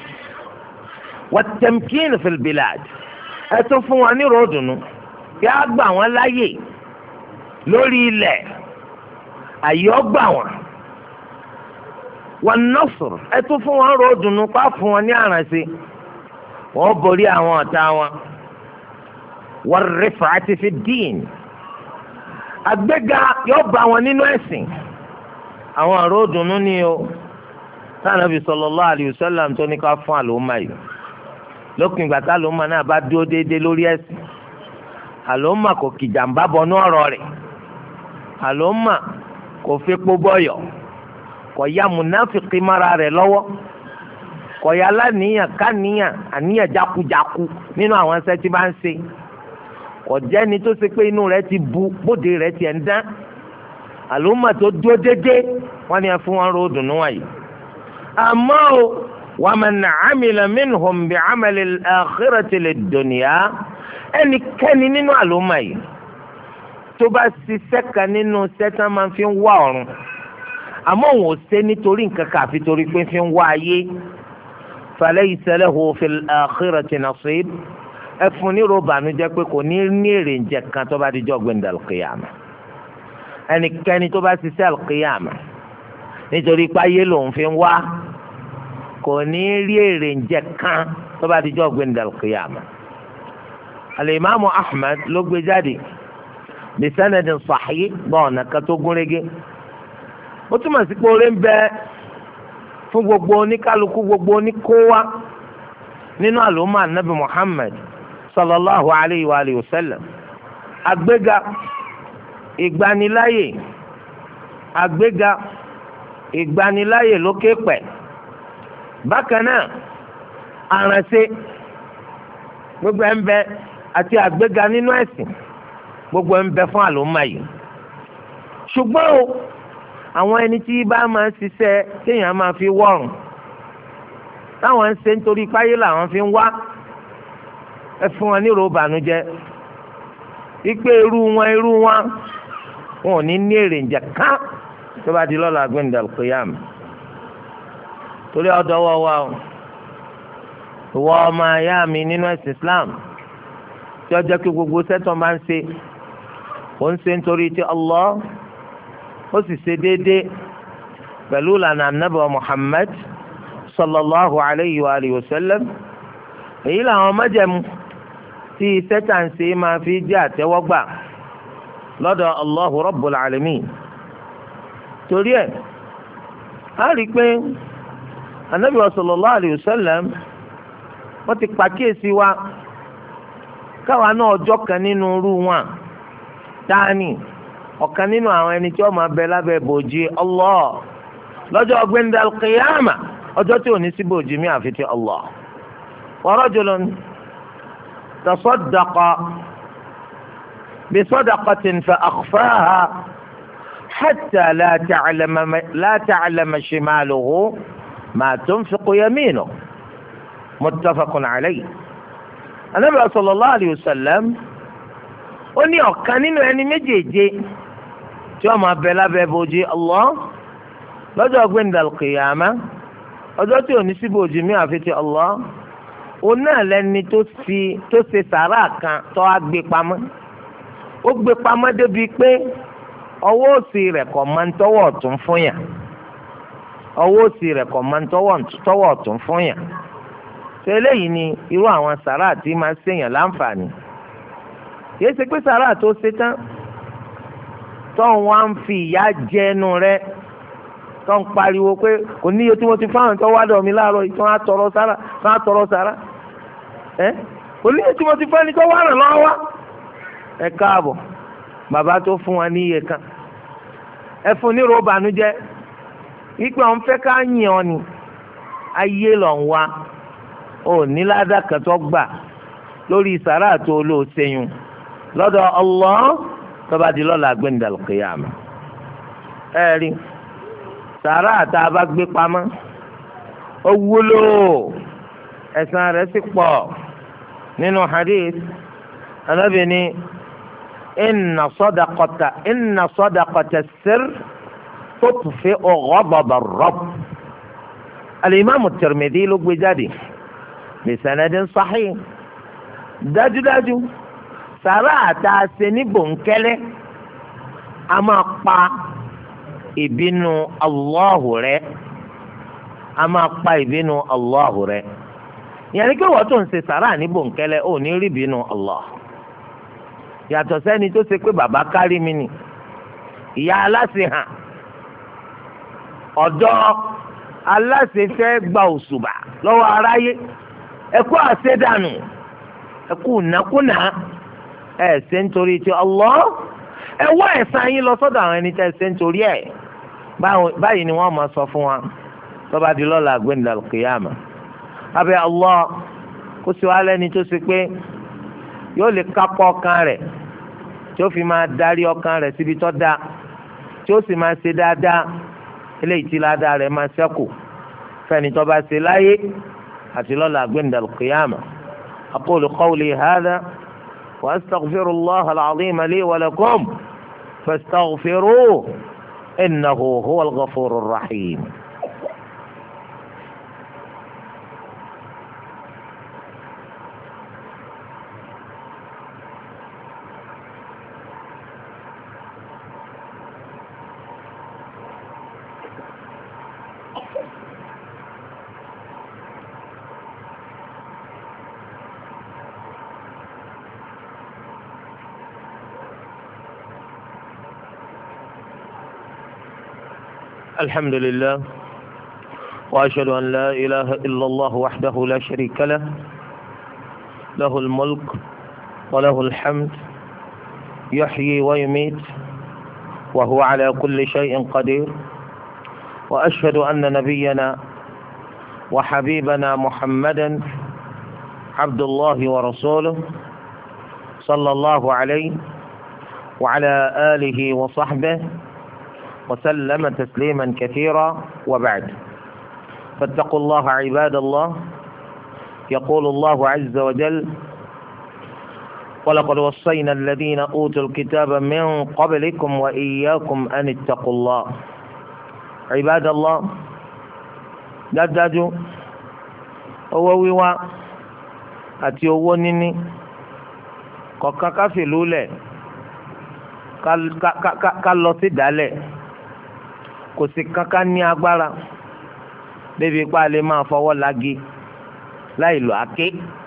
wat-tamkin fil bilad ẹ tún fún wọn nírò ìdùnnú bí a gbà wọ́n láyè lórí ilẹ̀ àyè ọgbà wọn wan-nasr ẹ tún fún wọn ro dùnú pa fún wọn ní àrànṣe wọ́n borí àwọn ọ̀tá wọn war-rif'ati fi ddin àgbéga yóò bá wọn nínú ẹ̀sìn àwọn àrò dùnú ni o Ànábì sallallahu alayhi wa sallam tó ní ká fún àlùmọ́ yìí lópin ìgbà tá àlùmọ́ náà bá dúró déédéé lórí ẹ̀sìn àlùmọ́ kò kìjàmbá bọnú ọ̀rọ̀ rẹ̀ àlùmọ́ kò fepo bọ́yọ̀ kò ya múnáfìkì mara rẹ̀ lọ́wọ́ kò ya láníyàn káníyàn àníyàn jákujáku nínú àwọn ẹsẹ̀ tí bá ń ṣe kò jẹ́ni tó ṣe pé inú rẹ̀ ti bu bóde rẹ̀ ti ẹ̀ ń dán àlùmọ́ tó dúró déédéé wọ́n ní ẹ fún wọn ro dùnú wáyé àmọ́ o wa man amila minhum bi amali al-akhirati lid-dunya ẹnikẹ́ni nínú àlùmọ́ yìí tó bá ṣiṣẹ́ kan nínú sẹ́tàn máa fi ń wá ọ̀run àmọ́ òun ò ṣe nítorí nǹkan kan àfi torí pé fi ń wá ayé falaysa lahu fil akhirati nasib ẹ fún ní ròbànújẹ́ pé kò ní ní èrè ǹjẹ́ kan tó bá di jọ́ gbẹ̀ndà al-qiyama ẹnikẹ́ni tó bá ṣiṣẹ́ al-qiyama nítorí pé ayé lòun fi ń wá kò ní rí èrè ǹjẹ́ kan tó bá di jọ́ gbẹ̀ndà al-qiyama. al-Imam Ahmad ló gbé jáde bisanadin sahih bọ́ọ̀nà kan tó gúnrégé ó túmọ̀ sí pé oore ń bẹ fún gbogbo oníkálukú gbogbo oníkówá nínú àlùmọ́ anabi Muhammad sallallahu alayhi wa alihi wa sallam àgbéga ìgbaniláyè àgbéga ìgbaniláyè lókè pẹ̀ bákan náà àrànṣe gbogbo ẹ̀ ń bẹ àti àgbéga nínú ẹ̀sìn gbogbo ẹ̀ ń bẹ fún àlùmọ́ yìí ṣùgbọ́n o àwọn ẹni tí bá máa ń ṣiṣẹ́ téèyàn máa fi wọ́rùn táwọn ń ṣe nítorí páyé làwọn fi ń wá ẹ fún wọn ní ròbànújẹ́ wípé irú wọn wọn ò ní ní èrè ǹjẹ́ kán tó bá di lọ́la gbẹ̀ndà al-qiyam torí ọ̀dọ̀ wọ́ wa o ìwọ ọmọ ayá mi nínú ẹ̀sìn Islam tí ó jẹ́ kí gbogbo sẹ́tọ̀ máa ń ṣe ó ń ṣe nítorí ti Allah ó sì ṣe déédéé pẹ̀lú ìlànà Ànábì Muhammad sallallahu alayhi wa alihi wa sallam èyí làwọn májẹ̀mú tí iṣẹ́ tà ń ṣe máa fi jẹ́ àtẹ́wọ́gbà lọ́dọ̀ Allahu Rabbul Alamin torí ẹ̀ á rí i pé Ànábì sallallahu alayhi wa sallam wọ́n ti pàkíyèsí wa káwa náà ọjọ́ kan nínú irú wọn dání ọ̀kan nínú àwọn ẹni tí wọ́n máa bẹ lábẹ́ bòjì Allah lọ́jọ́ gbẹ̀ndà al-qiyama ọjọ́ tí ò ní sí bòjì mi àfi ti Allah. wa rajulun tasaddaqa bi sadaqatin fa akhfaha hatta la ta'lama shimaluhu ma tunfiqu yaminuhu muttafaqun alayhi. Ànábì sallallahu alayhi wa sallam ó ní ọ̀kan nínú ẹni méjèèje tí wọ́n máa bẹ lábẹ́ bòjì Allah lọ́jọ́ gbẹ̀ndà al-qiyama ọjọ́ tí ò ní sí bòjì mi àfi ti Allah òun náà lẹ́ni tó ṣe sàrà kan tó á gbé pamọ́ ó gbé pamọ́ débi pé ọwọ́ òsì rẹ̀ kò máa ń tọwọ́ ọ̀tún fún yàn ọwọ́ òsì rẹ̀ kò máa ń tọwọ́ ọ̀tún fún yàn ṣe eléyìí ni irú àwọn sàrà tí máa ṣèyàn láǹfààní yìí ṣe pé sàrà tó ṣe tán tó ń wá ń fi ìyà jẹnu rẹ tó ń pariwo pé kò níye tí mo ti fáwọn tó wá dọ̀ mí láàárọ̀ yìí tó ń tọrọ sàrà kò níye tí mo ti fẹ́ ni tó wá ràn lọ́wọ́ wá ẹ káàbọ̀ bàbá tó fún wa ní iye kan ẹ fún ní ròbànújẹ́ wípé àwọn fẹ́ ká yìn ọ́ ni ayé lọ ń wá ò ní ládàkà tó gbà lórí sàrà tó olóòṣèyún lọ́dọ̀ Allah tó bá di lọ́la gbẹ̀ndà al-qiyama ẹ̀rí sàrà tá a bá gbé pamọ́ ó wúlò ẹ̀san rẹ̀ sì pọ̀ nínú hadith Ànábì ní inna sadaqata as-sirr tutfi'u ghadab ar-rabb. al-Imam at-Tirmidhi ló gbé jáde bi sanadin sahih dájúdájú sàrà àtà ṣe ní bòńkẹ́lẹ́ a máa pa ìbínú Allahu rẹ̀ a máa pa ìbínú Allah rẹ̀. ìyẹn ni pé wọ́n tó ń ṣe sàrà ní bòńkẹ́lẹ́ ò ní rí ìbínú Allah. yàtọ̀ sẹ́ni tó ṣe pé bàbá kárí mi ni ìyá aláṣẹ hàn ọ̀dọ́ aláṣẹ fẹ́ gba òṣùbà lọ́wọ́ aráyé ẹkú àṣẹdànù ẹkú nàkúnà ẹ ṣe nítorí ti Allah ẹ wá ẹ̀san yín lọ sọ́dọ̀ àwọn ẹni tẹ́ ṣe nítorí ẹ̀ báyìí ni wọ́n máa sọ fún wa tó bá di lọ́la àgbẹ̀ndà kìyàmà abẹ́ Allah kó sì wá lẹ́ni tó ṣe pé yóò lè kápọ̀ ọkàn rẹ̀ tí ó fi máa darí ọkàn rẹ̀ síbi tó dáa tí ó sì máa ṣe dáadáa eléyìí tí ládàá rẹ̀ máa ṣẹ́kù fẹ́ni tó bá ṣe láyé àti lọ́la àgbẹ̀ndà al-qiyama. aqulu qawli hadha wa astaghfirullaha al-azima li wa lakum fastaghfiruhu innahu huwal ghafurur rahim. الحمد لله وأشهد أن لا إله إلا الله وحده لا شريك له له الملك وله الحمد يحيي ويميت وهو على كل شيء قدير وأشهد أن نبينا وحبيبنا محمدا عبد الله ورسوله صلى الله عليه وعلى آله وصحبه وسلم تسليما كثيرا وبعد فاتقوا الله عباد الله. يقول الله عز وجل ولقد وصينا الذين أوتوا الكتاب من قبلكم وإياكم أن اتقوا الله. عباد الله dájúdájú owó wíwá àti owó níní kọ̀ọ̀kan ká fìlú lẹ̀ ká lọ sí dálẹ̀ kò sí kankan ní agbára débi ipá lè máa fọwọ́ lagi láì lọ àké.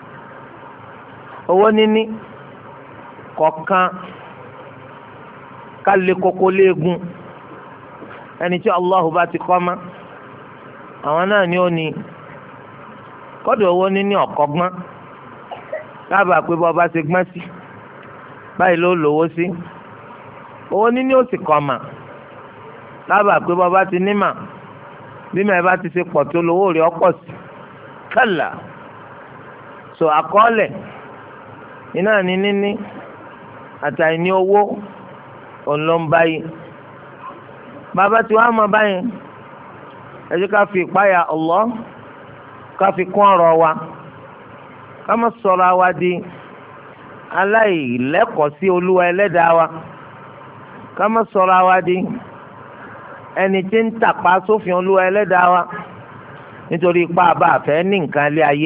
owó níní kọ̀ọ̀kan ká lè koko léegun ẹni tí Allahu bá ti kọ́ mọ́ àwọn náà ni ó ní kọ́dọ̀ owó níní ọ̀kọ́gbọ́n dábàá pé bọ́ bá ṣe gbọ́n sí báyìí ló lówó sí. owó níní ó sì kọ́ mà dábàá pé bọ́ bá ti ní mà bí mẹ́ẹ̀ bá ti ṣe pọ̀ tó lówó rẹ̀ ọ̀pọ̀ sí kálá. so àkọọ́lẹ̀ iná ní níní àtàìní owó òun ló ń báyìí. bàbá tí wàá mọ báyìí ẹ jẹ́ ká fi ìpáyà Allah ká fi kún ọ̀rọ̀ wa ká má sọ̀rọ̀ àwa di aláìlẹ́kọ̀ọ́ sí olúwa ẹlẹ́dàá wa ká má sọ̀rọ̀ àwa di ẹni tí ń tàpá sófin olúwa ẹlẹ́dàá wa nítorí ipá àbá àfẹ́ ní nǹkan ilé ayé.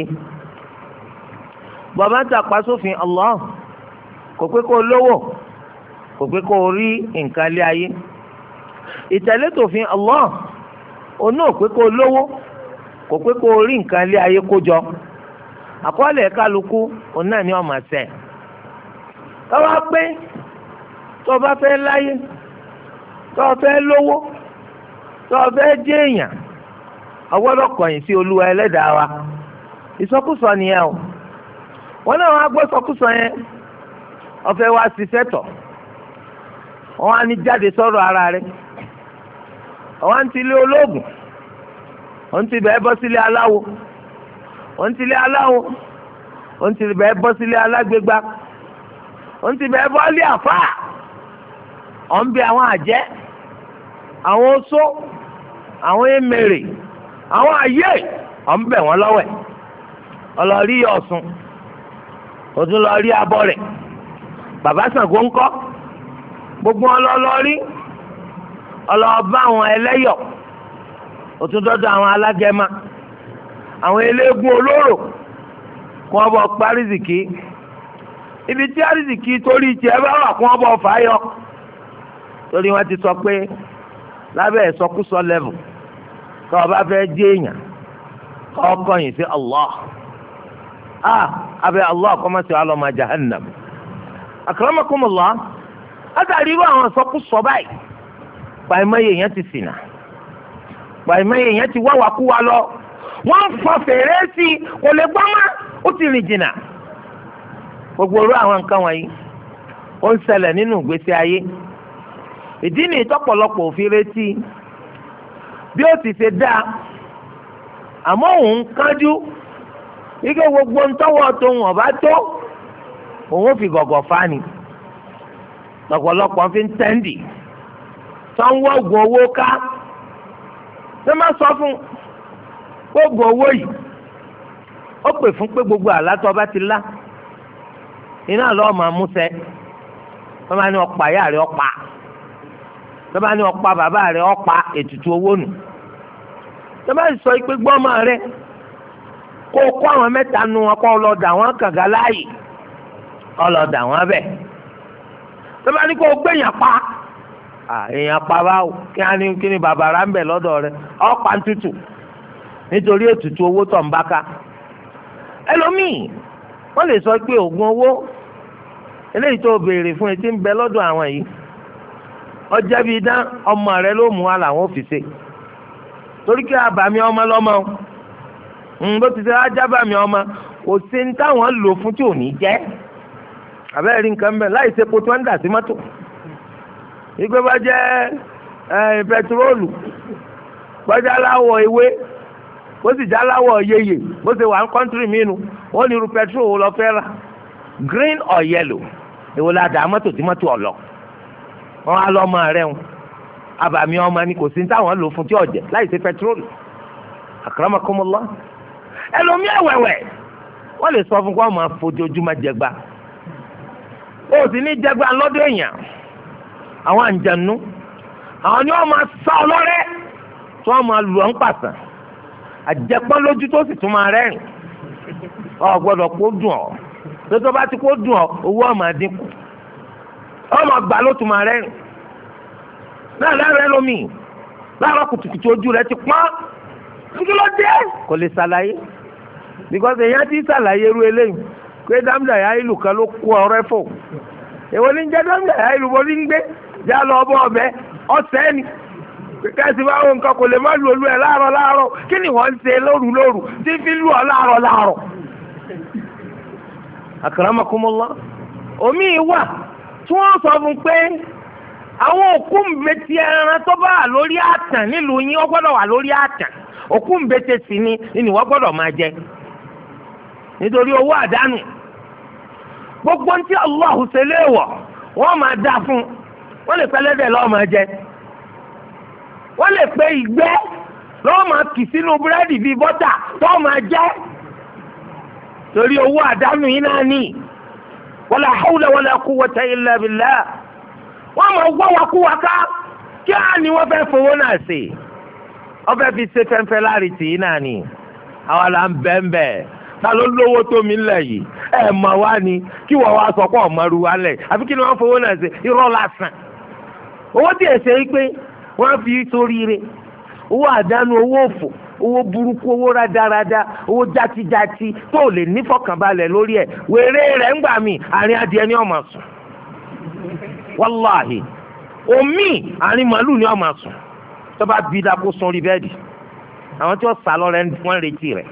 bàbá ń tàpá sófin Allah kò pé kó lówó kò pé kó rí nǹkan ilé ayé. ìtẹ̀lé tòfin Allah òun náà pé kó lówó kò pé kó rí nǹkan ilé ayé kó jọ. àkọọ́lẹ̀ kálukú òun náà ni ọmọ ṣẹ. tọ́wọ́ pé tó o bá fẹ́ láyé tó o fẹ́ lówó tó o fẹ́ jẹ́ èèyàn ọgbọ́dọ̀ kọ̀yìn sí olúwa ẹlẹ́dàá wa. ìsọkúsọ nìyẹn o. wọn náà wọn á gbọ́ sọkúsọ yẹn ọ̀fẹ́ wa ṣiṣẹ́ tọ̀ wọn á ní jáde sọ̀rọ̀ ara rẹ̀ wọn á ti lé olóògùn wọn ti bẹ́ẹ̀ bọ́ sílé aláwo wọn ti lé aláwo wọn ti bẹ́ẹ̀ bọ́ sílé alágbègbà wọn ti bẹ́ẹ̀ bọ́ lé àfáà wọn ń bẹ àwọn àjẹ́ àwọn oṣó àwọn emèrè àwọn àyè wọn ń bẹ wọn lọ́wẹ̀ ọlọ́rí Ọ̀ṣun òtún lọ rí abọ́ rẹ̀ bàbá Ṣàngó ńkọ́ gbogbo ọlọ́lọ́rí ọlọ́ọ̀bá àwọn ẹlẹ́yọ̀ òtún dọ́dọ̀ àwọn alágẹ̀mà àwọn eléégún olóró kí wọ́n bọ̀ pa rìsìkì ibi tí rìsìkì torí tiẹ̀ bá wà kí wọ́n bọ̀ fàáyọ torí wọ́n ti sọ pé lábẹ́ ìsọkúsọ level tó o bá fẹ́ jẹ́ èèyàn ọkọ̀yìn sí Allah abẹ́ Allah kọ́mọ́sí alọ́mọ jahannam. akramakumullah látàrí irú àwọn sọkúsọ báyìí pàìmọye yẹn ti ṣìnà, pàìmọye yẹn ti wáwàkúwa lọ, wọ́n fọ fèrè sí i kò lè gbọ́ mọ́, ó ti rìn jìnnà. gbogbo irú àwọn nǹkan wọ̀nyí ó ń ṣẹlẹ̀ nínú ìgbésí ayé. ìdí ni ìtọ́pọ̀lọpọ̀ òfin retí bí ó ti ṣe dáa, àmọ́ òun kánjú ike gbogbo ntọ́wọ́ tó ń ọ̀bá tó òun fi gọ̀gọ̀ fani lọ́pọ̀lọpọ̀ fi ń tẹ́ndì tó ń wọ́gùn owó ká tó má sọ fún gbogbo owó yìí ó pè fún pé gbogbo àlátọ́ bá ti lá iná lọ́ọ́ máa músẹ́ tó bá ní ọ̀pá ìyá rẹ̀ ọ̀pá tó bá ní ọ̀pá bàbá rẹ̀ ọ̀pá ètùtù owó nù tó bá sọ pé gbọ́mọ rẹ̀ kó kó àwọn mẹ́ta nu wọn kó ọlọ́dà wọn kànga láàyè ọlọ́dà wọn bẹ̀ tó bá ní kó gbẹ̀yàn pa èèyàn pa báwo kí ni bàbá rà ń bẹ̀ lọ́dọ̀ rẹ̀ ọ̀pá ń tutù nítorí ètùtù owó tó ń bá ká. ẹlòmíì wọ́n lè sọ pé oògùn owó eléyìí tó béèrè fún etí ń bẹ lọ́dọ̀ àwọn yìí ọjà bíi dán ọmọ rẹ ló mú wa làwọn ò fi ṣe torí kí abàmì ọmọ lọ́mọ bó ti ṣe ajábàmì ọmọ kò sí ní táwọn lò fún tí ò ní jẹ́ àbẹ́rẹ́ rí nǹkan bẹ́ẹ̀ láì sepo tí wọ́n ń dà sí mọ́tò ìgbé bá jẹ́ pẹtiróòlù gbọ́dọ̀ aláwọ̀ ewé bó sì já aláwọ̀ yeye bó ṣe wà ní kọ́ńtírì mínú wọ́n ní irú pẹtiróòlù lọ fẹ́ rà green or yellow èwo la dà mọ́tò tí mọ́tò ọ̀lọ́ wọn á lọ ọmọ rẹ ń abàmì ọmọ ni kò sí ní táwọn lò fún tí ọ̀jẹ̀ láì ṣe pẹtiróòlù akramakumullah ẹlòmíì ẹ̀wẹ̀wẹ̀ wọ́n lè sọ fún kó ọmọ fojoojúmọ́ jẹgba ó sì ní jẹgba lọ́dọ̀ èèyàn àwọn àǹjẹ̀nu àwọn ni wọ́n máa sá ọlọ́rẹ́ tí wọ́n máa lù ọ́ ń pàṣán àjẹpọ́n lójú tó sì tún máa rẹ́rìn ọ gbọ́dọ̀ kó dùn ọ́ tó bá ti kó dùn ọ́ owó ọ̀ máa dínkù ọmọ gbà ló tún máa rẹ́rìn náà lẹ́rìn lómi láàárọ̀ kùtùkùtù ojú rẹ ti pọ́n kí ló dé kò lè ṣàlàyé because èèyàn ti ṣàlàyé irú eléyìí pé dámdà yá ìlú kan ló kó ọ̀rẹ́ fò èwo ní jẹ́ dámdà yá ìlú mo ní ń gbé já lọ ọbọ̀ ọbẹ̀ ọ̀sẹ̀ ni kẹ́sì bá wọn nǹkan kò lè má lu olú ẹ̀ láàárọ̀ kí ni wọ́n ń ṣe lóru tí fi lù ọ́ láàárọ̀. akramakumullah omi wà tí wọ́n sọ fún pé àwọn òkú mbẹ́tì ẹran tó bá wà lórí àtàn nílùú yín wọ́n gbọ́dọ̀ wà lórí àtàn òkú mbẹ́tì sì ni wọ́n gbọ́dọ̀ máa jẹ nítorí owó àdánù gbogbo ntí Allahu ṣe léèwọ̀ wọ́n máa dá fún wọ́n lè pẹ́ lẹ́dẹ̀ lọ́ọ́ máa jẹ wọ́n lè pé ìgbẹ́ lọ́ọ́ máa kì sínú búrẹ́dì bíi bọ́tà tó máa jẹ torí owó àdánù yín náà ní wala hawla wala quwwata illa billah wọ́n máa wá wa kú wa ká kí á ní wọ́n fẹ́ fowó náà ṣe wọ́n fẹ́ fi ṣe fẹ́ńfẹ́ láàrin tì í náà ni àwa là ń bẹ́ẹ̀ ta ló lówó tó mi lẹ̀ yìí ẹ̀ mọ̀ wá ni kí wọ́n wá sọ pé ọ̀mọ́ru wa lẹ̀ àfi kí ni wọ́n fowó náà ṣe irọ́ lásán owó tí ẹ̀ ṣe é pé wọ́n fi sóríire owó àdánù owó òfò owó burúkú owó rádaràda owó játijáti tó lè nífọ̀kànbalẹ̀ lórí ẹ̀ wèrè rẹ̀ ń gbà mí àárín adìẹ ni ọmọ sùn wàláhì omi àárín màálù ni ọmọ sùn tó bá bí dako sùn rí bẹ́ẹ̀dì àwọn tí wọ́n sá lọ́rẹ́ wọ́n retí rẹ̀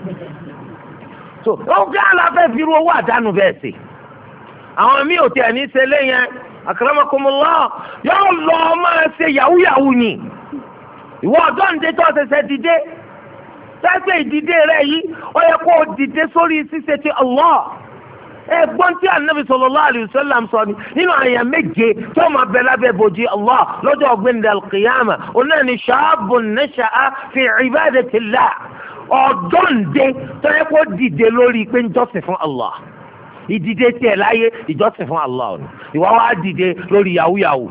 so ó gbé àlàfẹ́ fi ru owó àdánù bẹ́ẹ̀ sí àwọn míì ò tiẹ̀ ní í ṣe léyìn akramakumullah yóò lọ máa ṣe yahoo ni ìwọ ọ̀dọ́ ń dé tó ṣẹ̀ṣẹ̀ dìde sẹ́sẹ̀ ìdìde rẹ̀ yìí ó yẹ kó o dìde sórí ṣíṣe ti Allah ẹ̀gbọ́n tí anabi sallallahu alayhi wa sallam sọ ni nínú àyà méje tó máa bẹ lábẹ́ bòjì Allah lọ́jọ́ ọ̀gbìn al-qiyama onáà ni shabun nasha'a fi ibadatillah ọ̀dọ́ ń dé tó yẹ kó dìde lórí pé ń jọ́sìn fún Allah ìdìde tiẹ̀ láyé ìjọ́sìn fún Allah ọ̀nà ìwà wa dìde lórí yahoo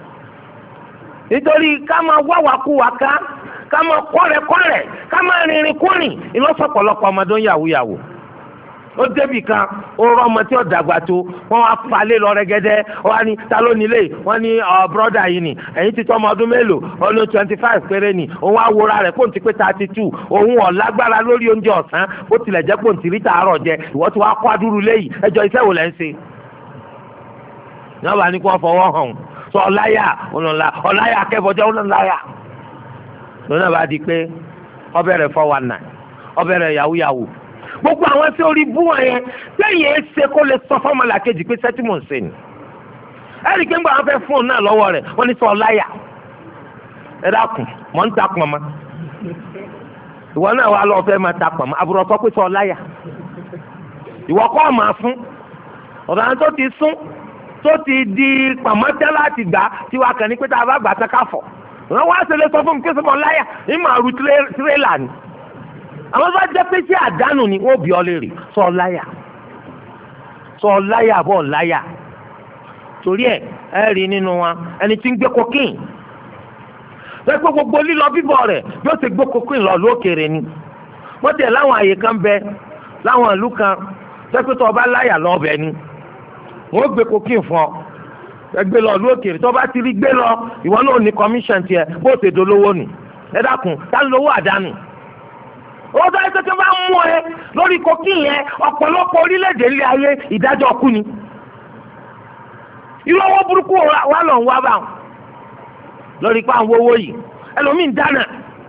nítorí ká máa wáwàkúwà ká máa kọ́rẹ̀kọ́rẹ̀ ká máa rìnrìn kúrìn ìlọ́sọ̀pọ̀lọpọ̀ ọmọdé ń yahoo ó débì kan ó rọ ọmọ tí ó dàgbà tó wọ́n wá falẹ̀ lọ rẹ́gẹ́dẹ́ wọ́n á ní ta ló nílé wọ́n ní brọ́dà yìí ni ẹ̀yin ti tọ́ ọmọ ọdún mélòó ó ní 25 péré ni òun á wòra rẹ̀ pòun ti pé 32 òun ò lágbára lórí oúnjẹ ọ̀sán bó tilẹ̀ jẹ́ pòun ti rí tàárọ̀ jẹ ìwọ tí wàá kó adúrú léyìí ẹjọ́ iṣẹ́ wò lẹ́ ń ṣe. ní wọ́n bá ní kí wọ́n fọwọ́ hàn sọ ọláyà akẹ́bọ̀jẹ́ ọláyà lónà bá di pé ọbẹ̀ rẹ̀ 419 ọbẹ̀ rẹ̀ yahoo gbogbo àwọn tí ó rí bú wọn yẹn lẹ́yìn ẹsẹ̀ kó lè sọ fọ́mọlà kejì pé sẹ́tìmọ̀ ń sẹ́ni ẹ̀rí pé ńgbà wọn fẹ́ fóònù náà lọ́wọ́ rẹ̀ wọ́n ní sọ ọláyà ẹ dákun mọ̀ ń ta pọ̀n mọ́ ìwọ náà wà lọ́ọ́ fẹ́ máa ta pọ̀n mọ́ àbúrò sọ pé sọ ọláyà ìwọ kọ́ ọ̀ máa fún ọ̀dọ̀ àwọn tó ti sún tó ti di pàmọ́tẹ́ láti gbà tí wàá kàn ní pé tá a bá gbà tán ká fọ̀ wọ́n wá ṣe lè sọ fún mi pé sọ ọláyà ní màrú tirẹ́là ni àwọn bá jẹ́ pé sí àdánù ni wọ́n bí ọ léèrè sọ láyà bọ̀ láyà torí ẹ rí nínú wa ẹni tí ń gbé kokéè lẹ́gbẹ́ gbogbo lílọ bíbọ̀ rẹ̀ yóò ti gbé kokéè lọ lókèrè ni wọ́n tẹ̀ láwọn àyè kan bẹ láwọn ìlú kan lẹ́gbẹ́ tó ọba láyà lọ́ọ̀bẹ ni wọ́n gbé kokéè fún ọ ẹgbẹ́ lọ lókèrè tó bá ti rí gbé lọ ìwọ náà ní commission tiẹ̀ bó ṣe dolówó nù ẹ dákun tá lówó àdánù ó dájú pé kí wọ́n bá mú ẹ lórí kókí yẹn ọ̀pọ̀lọpọ̀ orílẹ̀-èdè ilé ayé ìdájọ́ kú ni. irú owó burúkú wà lọ ń wá bá wọn lórí pé àwọn owó yìí ẹlòmíín dáná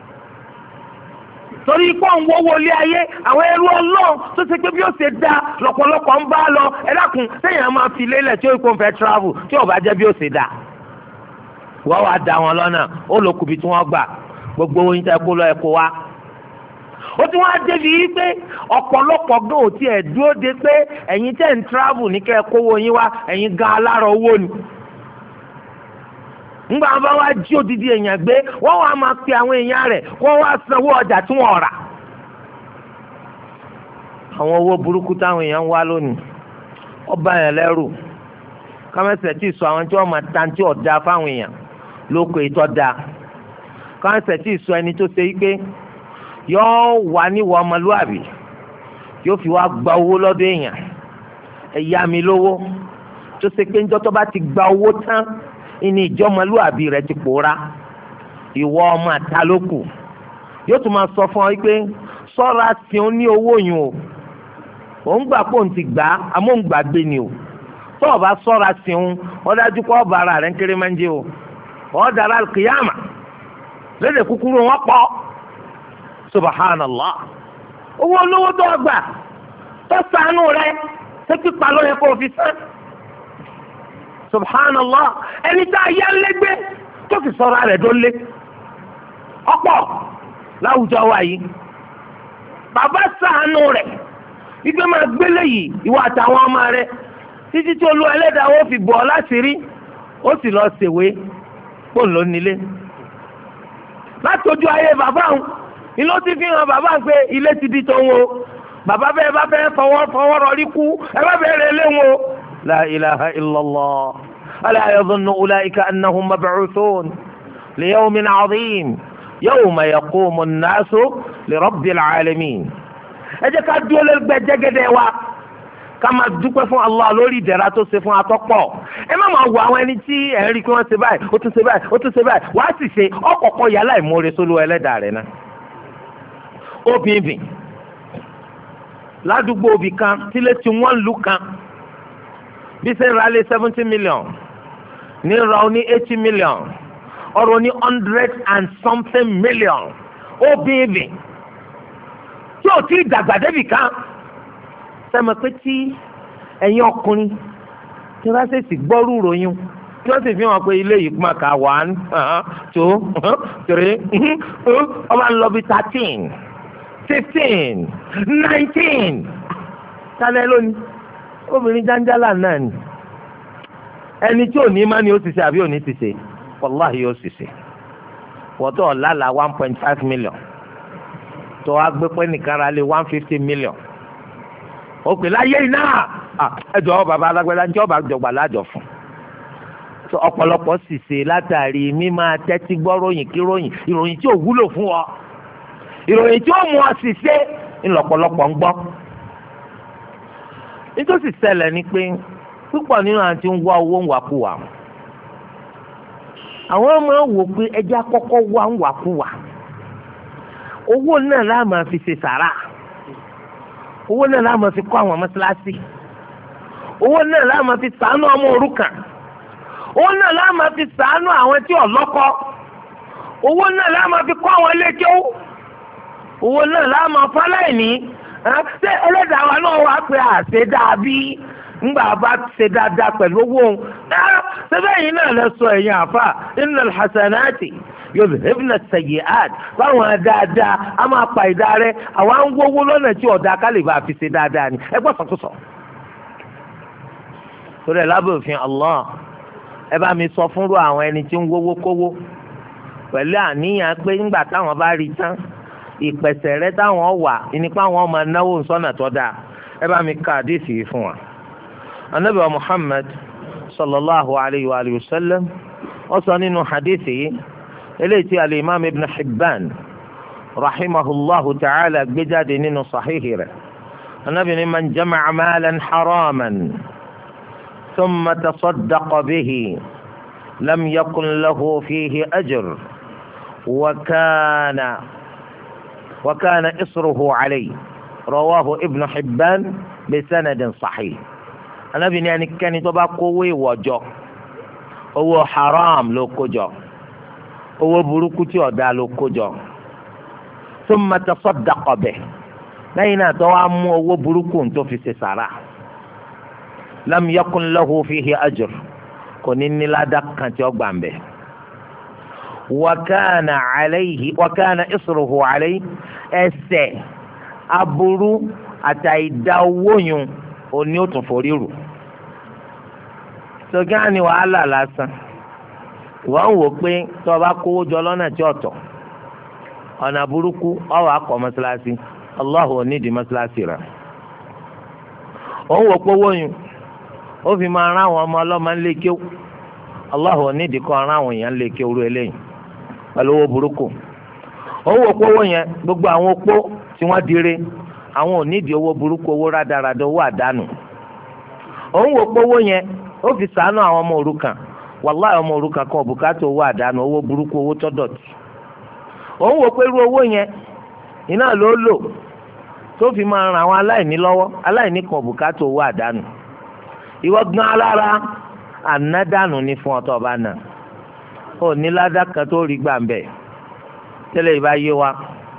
torí pé àwọn owó ilé ayé àwọn ẹrú ọlọ́run tó ṣe pé bí ó ṣe dá lọ́pọ̀lọpọ̀ ń bá lọ ẹ dákun sẹ́yìn á máa fi lélẹ̀ tí ó kó ń fẹ́ travel tí ò bá jẹ́ bí ó ṣe dá wọ́n wá dá wọn lọ́nà ó lọ kùbí tí wọ́n gbà gbogbo oyin tẹ́ kó lọ ẹ kó wá. ó tún wá débi yìí pé ọ̀pọ̀lọpọ̀ gan ò tiẹ̀ dúró de pé ẹ̀yin tẹ́ ń travel ní kẹ́ ẹ kówó yín wá ẹ̀yin gan alára owó ni. ńgbà wọn bá wá jí odidi èèyàn gbé wọ́n wá máa pe àwọn èèyàn rẹ̀ wọ́n wá sanwó ọjà tí wọ́n rà. àwọn owó burúkú táwọn èèyàn ń wá lónìí ó bá yẹn lẹ́rù kámẹ́sẹ̀ tí ì sọ àwọn tí wọ́n máa ta tí ọ̀dà fáwọn èèyàn lóko ìtọ́ da kámẹ́sẹ̀ tí ì sọ ẹni tó ṣe wípé yóò wà níwọ̀ ọmọlúwàbí yóò fi wá gba owó lọ́dọ̀ èèyàn ẹ̀yà mi lówó tó ṣe pé ńjọ́ tó bá ti gba owó tán ìní ìjọ ọmọlúwàbí rẹ̀ ti pòórá ìwọ ọmọ àtàlókù yóò tún máa sọ fún ọ pé sọ́ra sí òun ní owó yìí o òun gbà pé òun ti gbà á àmọ́ òun gbàgbé ni o tó o bá sọ́ra sí òun ó dájú pé ọba ara rẹ̀ ń kéré máa ń jẹ́ o ọ̀ dára kìyàmà lédè kúkúrú wọn pọ̀ subhanallah owó olówó tó gbà tó ṣàánú rẹ̀ ṣé pípa ló yẹ kó o fi sán subhanallah ẹni tá a yá lẹ́gbẹ́ tó fi sọ̀rọ̀ rẹ̀ tó lé ọ̀pọ̀ láwùjọ wa yìí bàbá ṣàánú rẹ̀ ìgbé máa gbélé yìí ìwọ àtàwọn ọmọ rẹ̀ títí tí olú ẹlẹ́dàá ó fi bọ̀ ọ́ láti rí ó sì lọ ṣèwé pò ń lò nílé látọjú ayé bàbá òun ìlú ti fi hàn bàbá pé ilé ti di tòun o bàbá bẹ́ẹ̀ bá fẹ́ fọwọ́ rọrí kú ẹ bá bẹ́ẹ̀ rẹ̀ léwu o. la ilaha illallah ala yadhunnu ulaika annahum mab'uthun li yawmin 'azim yawma yaqumu an-nasu li rabbil 'alamin. ẹ jẹ́ ká dúró lẹ́gbẹ̀ẹ́ jẹ́gẹ́dẹ́ wa ká máa dúpẹ́ fún Allah lórí ìdẹ̀ra tó ṣe fún atọ́pọ̀ ẹ má máa wọ àwọn ẹni tí ẹ̀ ń rí kí wọ́n ṣe báyìí ó tún ṣe báyìí ó tún ṣe báyìí wàá sì ṣe ọ̀kọ̀ọ̀kọ̀ yálà ìmoore sólú ẹlẹ́dàá rẹ̀ náà. obìnrin ládùúgbò òbí kan tílé tí wọ́n lù kan bí ṣe ń ra lé 70 million ní ra ní 80 million ọ̀rọ̀ ní 100 million obìnrin tí ò tí ì dàgbà débì kan sẹ́mi pé tí ẹ̀yin ọkùnrin tí wọ́n ṣèṣì gbọ́rú ròyìn tí wọ́n sì fi hàn pé ilé yìí kúmọ̀ ká 1 2 3 ọba ń lọ bí 13 15 19 tálẹ́ lónìí obìnrin jáńjálà náà ni ẹni tí ò ní má ni ó ti ṣe àbí ò ní ti ṣe wàláhì yóò sì ṣe wọ́tọ̀ ọ̀làlà 1.5 million tó wá gbé pé nìkan ra lé 150 million ó pè láyé iná ẹjọ́ bàbá alágbèlá ń jẹ́ ọba àjọgbà lájọ fún ọ̀pọ̀lọpọ̀ sì ṣe látàrí mímá tẹ́tí gbọ́ ròyìn kí ròyìn ìròyìn tí ò wúlò fún ọ ìròyìn tí ó mú ọ sì ṣe ńlọ́pọ̀lọpọ̀ ń gbọ́ nítòsí ṣẹlẹ̀ ni pé púpọ̀ nínú àti ń wá owó ń wàkúwà àwọn ọmọ wò pé ẹjẹ́ àkọ́kọ́ wá ń wàkúwà owó náà la máa fi ṣe sàrà owó náà la máa fi kọ́ àwọn mọ́sálásí owó náà la máa fi ṣàánú ọmọ òrukàn owó náà la máa fi ṣàánú àwọn tí ò lọ́kọ owó náà la máa fi kọ́ àwọn ilé kéwú owó náà la máa fáláìní ṣé ẹlẹ́dàá wa náà wá pé àṣẹ dàbí ńgbà bá ṣe dáadáa pẹ̀lú owó òun ṣẹ́fẹ́ yìí náà lọ sọ ẹ̀yìn àfà innal hasanati yudhibna sayyi'at báwọn dáadáa a máa pa ìdá rẹ àwọn à ń wówó lọ́nà tí ọ̀dà kálí bá fi ṣe dáadáa ni ẹ gbọ́ sọ̀túnṣọ̀. torí ẹ̀ lábẹ́ òfin Allah ẹ bá mi sọ fúnrú àwọn ẹni tí ń wówó kówó pẹ̀lú àníyàn pé ńgbà táwọn bá rí tán ìpẹ̀sẹ̀ rẹ táwọn wà nípa àwọn máa náwó sọ́nà tó dáa ẹ bá mi ka àdéhìí yìí fún wa. Ànábì wa Muhammad sallallahu alayhi wa sallam ó sọ nínú hadithi yìí eléyìí tí al-imam ibn Hibban rahimahullahu ta'ala gbé jáde nínú sahihi rẹ̀ Ànábì ní man jama'a malan haraman thumma tasaddaqa bihi lam yakun lahu fihi ajr wa kana isruhu alayhi rawahu ibn Hibban bi sanadin sahih. Ànábì ní ẹnikẹ́ni tó bá kówó ìwọ̀jọ owó haram ló kójọ owó burúkú tí ọ̀dà ló kójọ thumma tasaddaqa bihi lẹ́yìn náà tó wá mú owó burúkú tó fi ṣe sàrà lam yakun lahu fihi ajr kò ní ní ládàá kan tí ó gbà ń bẹ̀ wa kana isruhu alayhi ẹ̀ṣẹ̀ aburú àtàìdá owó yun òní ó tún forí rù sọgá ni wàhálà lásán ìwọ ń wò pé tó o bá kówó jọ lọ́nà tí ọ̀tọ̀ ọ̀nà burúkú ọ̀wọ́ akọ̀ mọ́sálásí Allahu ò nídìí mọ́sálásí rẹ̀ ó ń wò pé owó yun ó fi máa rán àwọn ọmọ ọlọ́mọ ńlẹ̀ kéwú Allahu ò nídìí kọ́ rán àwọn èèyàn ńlẹ̀ kéwú rẹ̀ eléyìí pẹ̀lú owó burúkú ó ń wò pé owó yẹn gbogbo àwọn opó tí wọ́n dire àwọn ò nídìí owó burúkú owó rádaràdà owó àdánù òun wò pé owó yẹn ó fi ṣàánú àwọn ọmọ òrukàn wàláhì ọmọ òrukàn kan bùkátà owó àdánù owó burúkú owó tọ́dọ̀tì òun wò pé irú owó yẹn iná ló lò tó fi máa ran àwọn aláìní lọ́wọ́ aláìní kan bùkátà owó àdánù ìwọ gan alára ànádànù ní fún ọtọ ọba náà ó ní ládàá kan tó rí gbàǹbẹ tẹ́lẹ̀ ìbá yé wa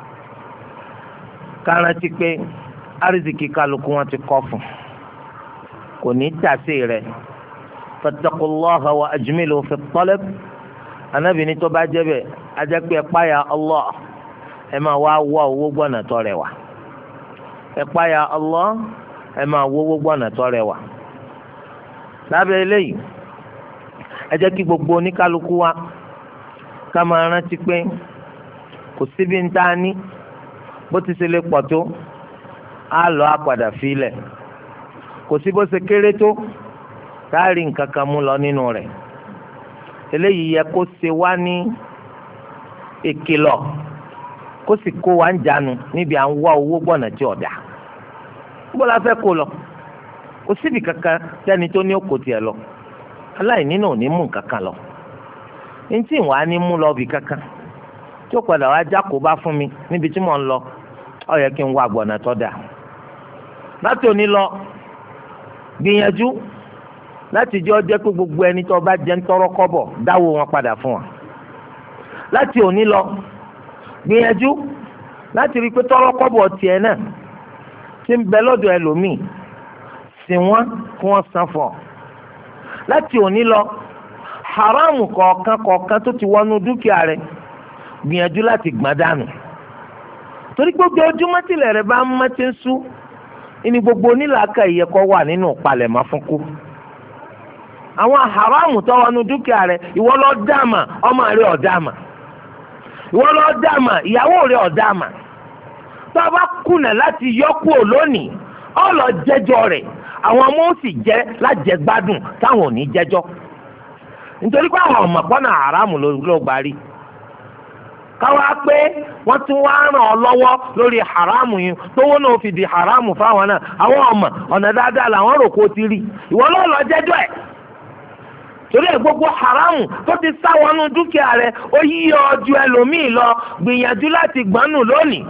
kárántí pé arizikì kálukú wọn ti kọ́ fún kò ní tàsé rẹ̀ fattaqullaha wa ajmilu fi talab Ànábì ní tó bá jẹ́ bẹ́ẹ̀ ajẹ́ pé ẹ páyà Allah ẹ máa wá wá owó gbọ́nà tó rẹwà ẹ páyà Allah ẹ máa wó owó gbọ́nà tó rẹwà lábẹ́ eléyìí ẹ jẹ́ kí gbogbo oníkálukú wa ká máa rántí pé kò síbi ń tá a ní bó ti ṣe lè pọ̀ tó á lọ àpàdà fílẹ̀ kò sí bó ṣe kéré tó táàrí nǹkan kan mú lọ nínú rẹ̀ eléyìí yẹ kó ṣe wá ní ìkìlọ̀ kó sì kó wa ń jánu níbi à ń wá owó gbọ̀nà tí ọ̀dà bó la fẹ́ kó lọ kò síbi kankan tẹ́ni tó ní òkò tiẹ̀ lọ aláìní náà ò ní mú nǹkan kan lọ ntí ìwà á ní mú lọ bì kankan tí ó padà wá jákòó bá fún mi níbi tí mò ń lọ ó yẹ kí n wá gbọ̀nà tó dà láti òní lọ gbìyànjú láti jẹ́ pé gbogbo ẹni tó bá jẹ́ ń tọrọ kọ́bọ̀ dáwó wọn padà fún wa láti òní lọ gbìyànjú láti rí i pé tọrọ kọ́bọ̀ tiẹ̀ náà ti ń bẹ lọ́dọ̀ ẹlòmíì sì wọ́n kí wọ́n san fún ọ láti òní lọ haramu kọ̀ọ̀kan tó ti wọnú dúkìá rẹ̀ gbìyànjú láti gbọ́n dànù torí gbogbo ojúmọ́ tilẹ̀ rẹ̀ bá ń mọ́tí ń sú ìní gbogbo onílàákà ìyẹ́kọ́ wà nínú palẹ̀mọ́ fún kú àwọn haramu tó wọnú dúkìá rẹ̀ ìwọ ló dáàmà ọmọ rẹ̀ ò dáàmà ìwọ ló dáàmà ìyàwó rẹ̀ ò dáàmà tó a bá kùnà láti yọkú lónìí ó lọ jẹ́jọ́ rẹ̀ àwọn ọmọ ó sì jẹ́ lájẹgbádùn táwọn ò ní jẹ́jọ́ nítorí pé àwọn ọmọ pọ́nà haramu ló gbárí káwá pé wọ́n tún wá ràn ọ́ lọ́wọ́ lórí haramu yìí tówó náà fi di haramu fáwọn náà àwọn ọmọ ọ̀nà dáadáa làwọn rò kó ti rí ìwọ náà lọ jẹ́jọ́ ẹ̀ torí ẹ̀ gbogbo haramu tó ti sá wọnú dúkìá rẹ̀ ó yí ọ ju ẹlòmíì lọ gbìyànjú láti gbọ́nù lónìí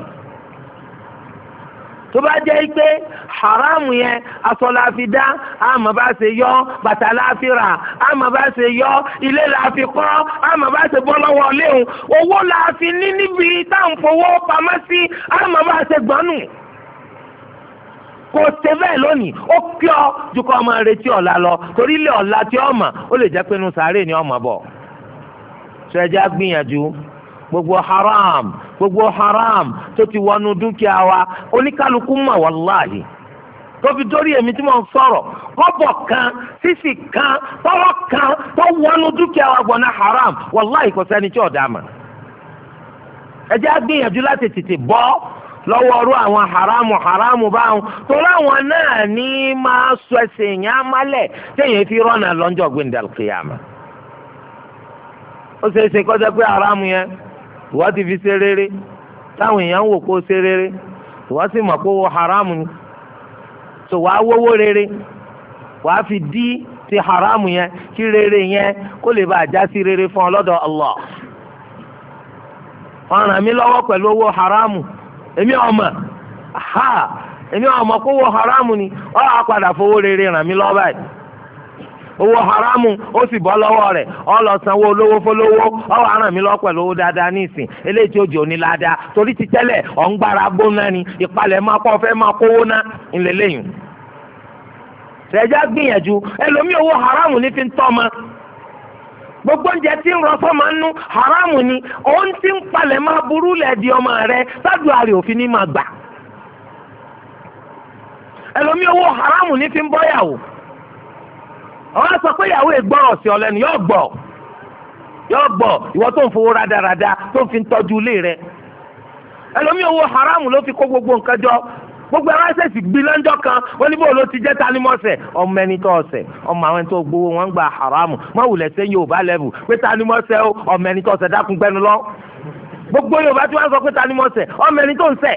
tó bá jẹ́ pé haramu yẹn aṣọ la fi dá àmọ́ bá ṣe yọ bàtà la fi rà àmọ́ bá ṣe yọ ilé la fi kọ́ àmọ́ bá ṣe bọ́ lọ́wọ́ léhùn owó la fi ní níbi táwọn fowó pamọ́ sí àmọ́ bá ṣe gbọ́nù kò ṣe bẹ́ẹ̀ lónìí ó kí ọ ju kọ́ ọmọ retí ọ̀la lọ torí ilé ọ̀la tí ọmọ ó lè jẹ́ pé inú sàárè ni ọmọ bọ̀ ṣẹjá gbìyànjú gbogbo haram tó ti wọnú dúkìá wa oníkálukú mọ̀ wàláhì tó fi dórí èmi tí mo ń sọ̀rọ̀ kọ́bọ̀ kan sísì kan tọ́wọ́ kan tó wọnú dúkìá wa gbọ̀nà haram wàláhì kò sẹ́ni tí ọ̀dà mà ẹjẹ́ gbìyànjú láti tètè bọ́ lọ́wọ́ ọrú àwọn haramu báwọn torí àwọn náà ní máa sọ ẹsẹ̀ yẹn amálẹ̀ téèyàn fi rọ́nà lọ́njọ́ gbẹ̀ndàlùkìyàmà ó ṣeé ṣe kọjá pé haramu yẹn ìwọ́n ti fi ṣe rere táwọn èèyàn ń wò kó ṣe rere ìwọ́n sì mọ̀ kó wo haramu ni tó wàá wówó rere wàá fi dí ti haramu yẹn kí rere yẹn kó lè bá àjá sí rere fún ọ lọ́dọ̀ Allah wọ́n ràn mí lọ́wọ́ pẹ̀lú owó haramu èmi ọmọ kó wo haramu ni ọ á padà fowó rere ràn mí lọ́wọ́ báyìí owó haramu ó sì bọ́ lọ́wọ́ rẹ̀ ọ lọ sanwó olówó fọlówó ọ wà ràn mí lọ pẹ̀lú owó dáadáa nísìn eléyìí tí ó jẹ́ òní ládàá torí ti tẹ́lẹ̀ ọ̀ ń gbára gbóná ni ìpalẹ̀ máa kọ́ fẹ́ máa kówó ná ńlẹ́lẹ́yìn. ṣẹ̀já gbìyànjú ẹlòmíì owó haramu ní fi ń tọ́ ma gbogbo oúnjẹ tí ń rọ sọ́mọ nú haramu ni òun ti ń palẹ̀ máa burú lẹ́ẹ̀dì ọmọ rẹ̀ sádùá rẹ̀ òfin ní máa gbà ẹlòmíì owó haramu ní fi ń bọ́yàwó àwọn sọ pé ìyàwó ìgbọ́rọ̀ sí ọlẹ́nu yóò gbọ́ ìwọ tó ń fowó rádaràda tó ń fi tọ́jú ilé rẹ̀ ẹlòmíì owó haramu ló fi kó gbogbo nǹkan jọ gbogbo ẹ̀rọ ẹ̀sẹ̀ sì gbin lọ́jọ́ kan wọ́n ní bóòlù ti jẹ́ tanimọ́sẹ̀ ọmọ ẹni tó ọ̀sẹ̀ ọmọ àwọn ẹni tó gbowó wọn gba haramu má wulẹ̀ sẹ́yìn Yorùbá lẹ́bù pé tanimọ́sẹ̀ ọmọ ẹni tó ọ̀sẹ̀ dákun gbẹnu lọ gbogbo Yorùbá tí wọ́n sọ pé tanimọ́sẹ̀ ọmọ ẹni tó ń sẹ̀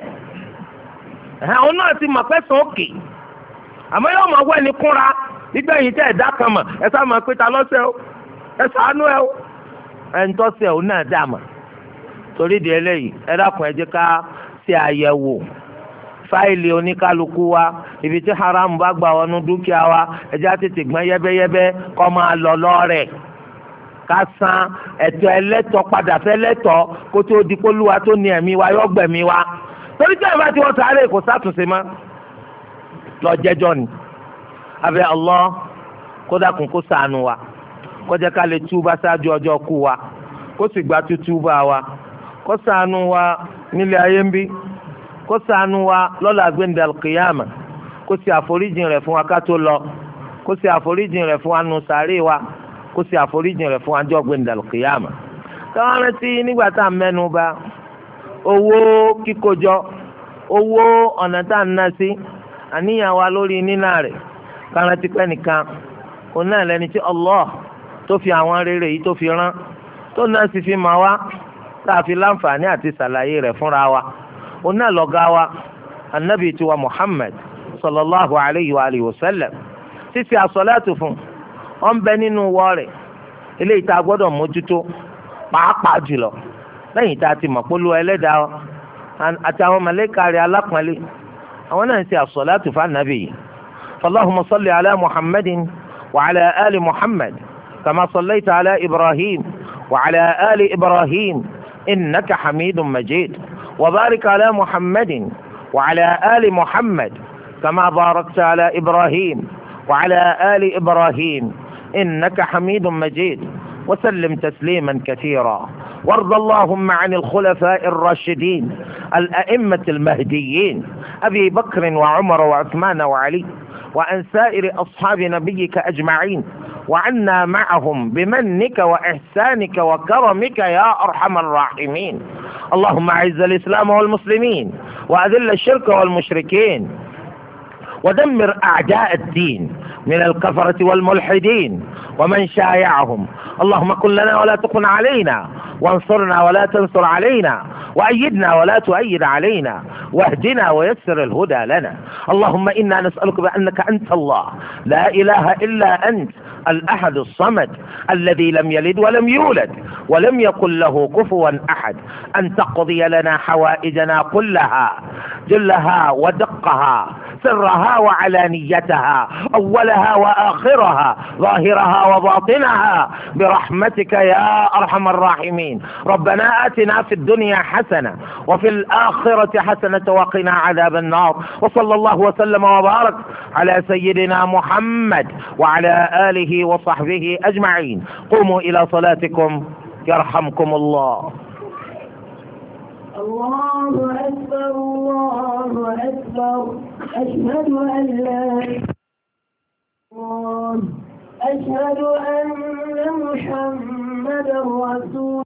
àwọn náà ti mọ̀ pẹ́ sàn òkè àmọ́ yóò mọ̀ wẹ́ni kúnra nígbà yìí tẹ́ ẹ̀dá kan mọ̀ ẹ sá máa pé ta lọ́sẹ̀ o ẹ ṣàánú ẹ o ẹ̀ ń tọ́sẹ̀ o náà dà mọ̀ torí di eléyìí ẹ dákun ẹ jẹ́ ká ṣe àyẹ̀wò fáìlì oníkálukú wa ibi tí haram bá gbà wọnú dúkìá wa ẹ jẹ́ á tètè gbọ́n yẹ́bẹ́yẹ́bẹ́ kó máa lọ lọ́rẹ̀ ká san ẹ̀tọ́ ẹlẹ́tọ́ padà fẹ́ lẹ́tọ́ kó tó di pólúwa tó ní ẹ̀mí wa yọ gbẹ̀mí wa torí tí ẹ̀ bá ti wọ́n sáré kò sátúnṣe mọ́ lọ jẹ́jọ́ ni abẹ́ Allah kó dákun kó ṣàánú wa kó jẹ́ ká lè túbà ṣáájú ọjọ́ kú wa kó sì gba túbà wa kó ṣàánú wa nílé ayé ń bí kó ṣàánú wa lọ́la gbẹ̀ndẹ̀ alqiyama kó sì àforíjìn rẹ̀ fún wa ká tó lọ kó sì àforíjìn rẹ̀ fún wa nù sàárè wa kó sì àforíjìn rẹ̀ fún wa jọ́ gbẹ̀ndẹ̀ alqiyama. táwọn rántí nígbà tá à ń mẹ́nu bà owó kíkójọ owó ọ̀nà tá à ń ná sí àníyàn wa lórí nínà rẹ̀ kárántí pẹ́ nìkan òun náà lẹni tí Allah tó fi àwọn rere yìí tó fi rán tó náà sì fi máa wá tá a fi láǹfààní àti sàlàyé rẹ̀ fúnra wa òun náà lọ́gá wa anabi tiwa Muhammad sallallahu alayhi wa alihi wa sallam títí àsọlẹ́tù fún wọn bẹ nínú wọ́ rẹ̀ eléyìí tá a gbọ́dọ̀ mójútó pàápàá jùlọ lẹ́yìn tá a ti mọ̀ pólú ẹlẹ́dàá àti àwọn màlàíkà rẹ̀ alápọ̀nlé àwọn náà ń ṣe àsọlẹ́tù fún anabi yìí. فاللهم صل على محمد وعلى آل محمد كما صليت على إبراهيم وعلى آل إبراهيم إنك حميد مجيد وبارك على محمد وعلى آل محمد كما باركت على إبراهيم وعلى آل إبراهيم إنك حميد مجيد وسلم تسليما كثيرا وارض اللهم عن الخلفاء الراشدين الأئمة المهديين أبي بكر وعمر وعثمان وعلي وعن سائر أصحاب نبيك أجمعين وعنا معهم بمنك وإحسانك وكرمك يا أرحم الراحمين اللهم أعز الإسلام والمسلمين وأذل الشرك والمشركين ودمر أعداء الدين من الكفرة والملحدين ومن شايعهم اللهم كن لنا ولا تكن علينا وانصرنا ولا تنصر علينا، وأيدنا ولا تؤيد علينا، واهدنا ويسر الهدى لنا. اللهم إنا نسألك بأنك أنت الله لا إله إلا أنت الأحد الصمد الذي لم يلد ولم يولد ولم يكن له كفوا أحد، أن تقضي لنا حوائجنا كلها، جلها ودقها، سرها وعلانيتها، أولها وآخرها، ظاهرها وباطنها، برحمتك يا أرحم الراحمين. ربنا آتنا في الدنيا حسنة وفي الآخرة حسنة وقنا عذاب النار. وصلى الله وسلم وبارك على سيدنا محمد وعلى آله وصحبه أجمعين. قوموا إلى صلاتكم يرحمكم الله. الله أكبر الله أكبر. أشهد أن لا إله إلا الله. أشهد أن محمدا رسول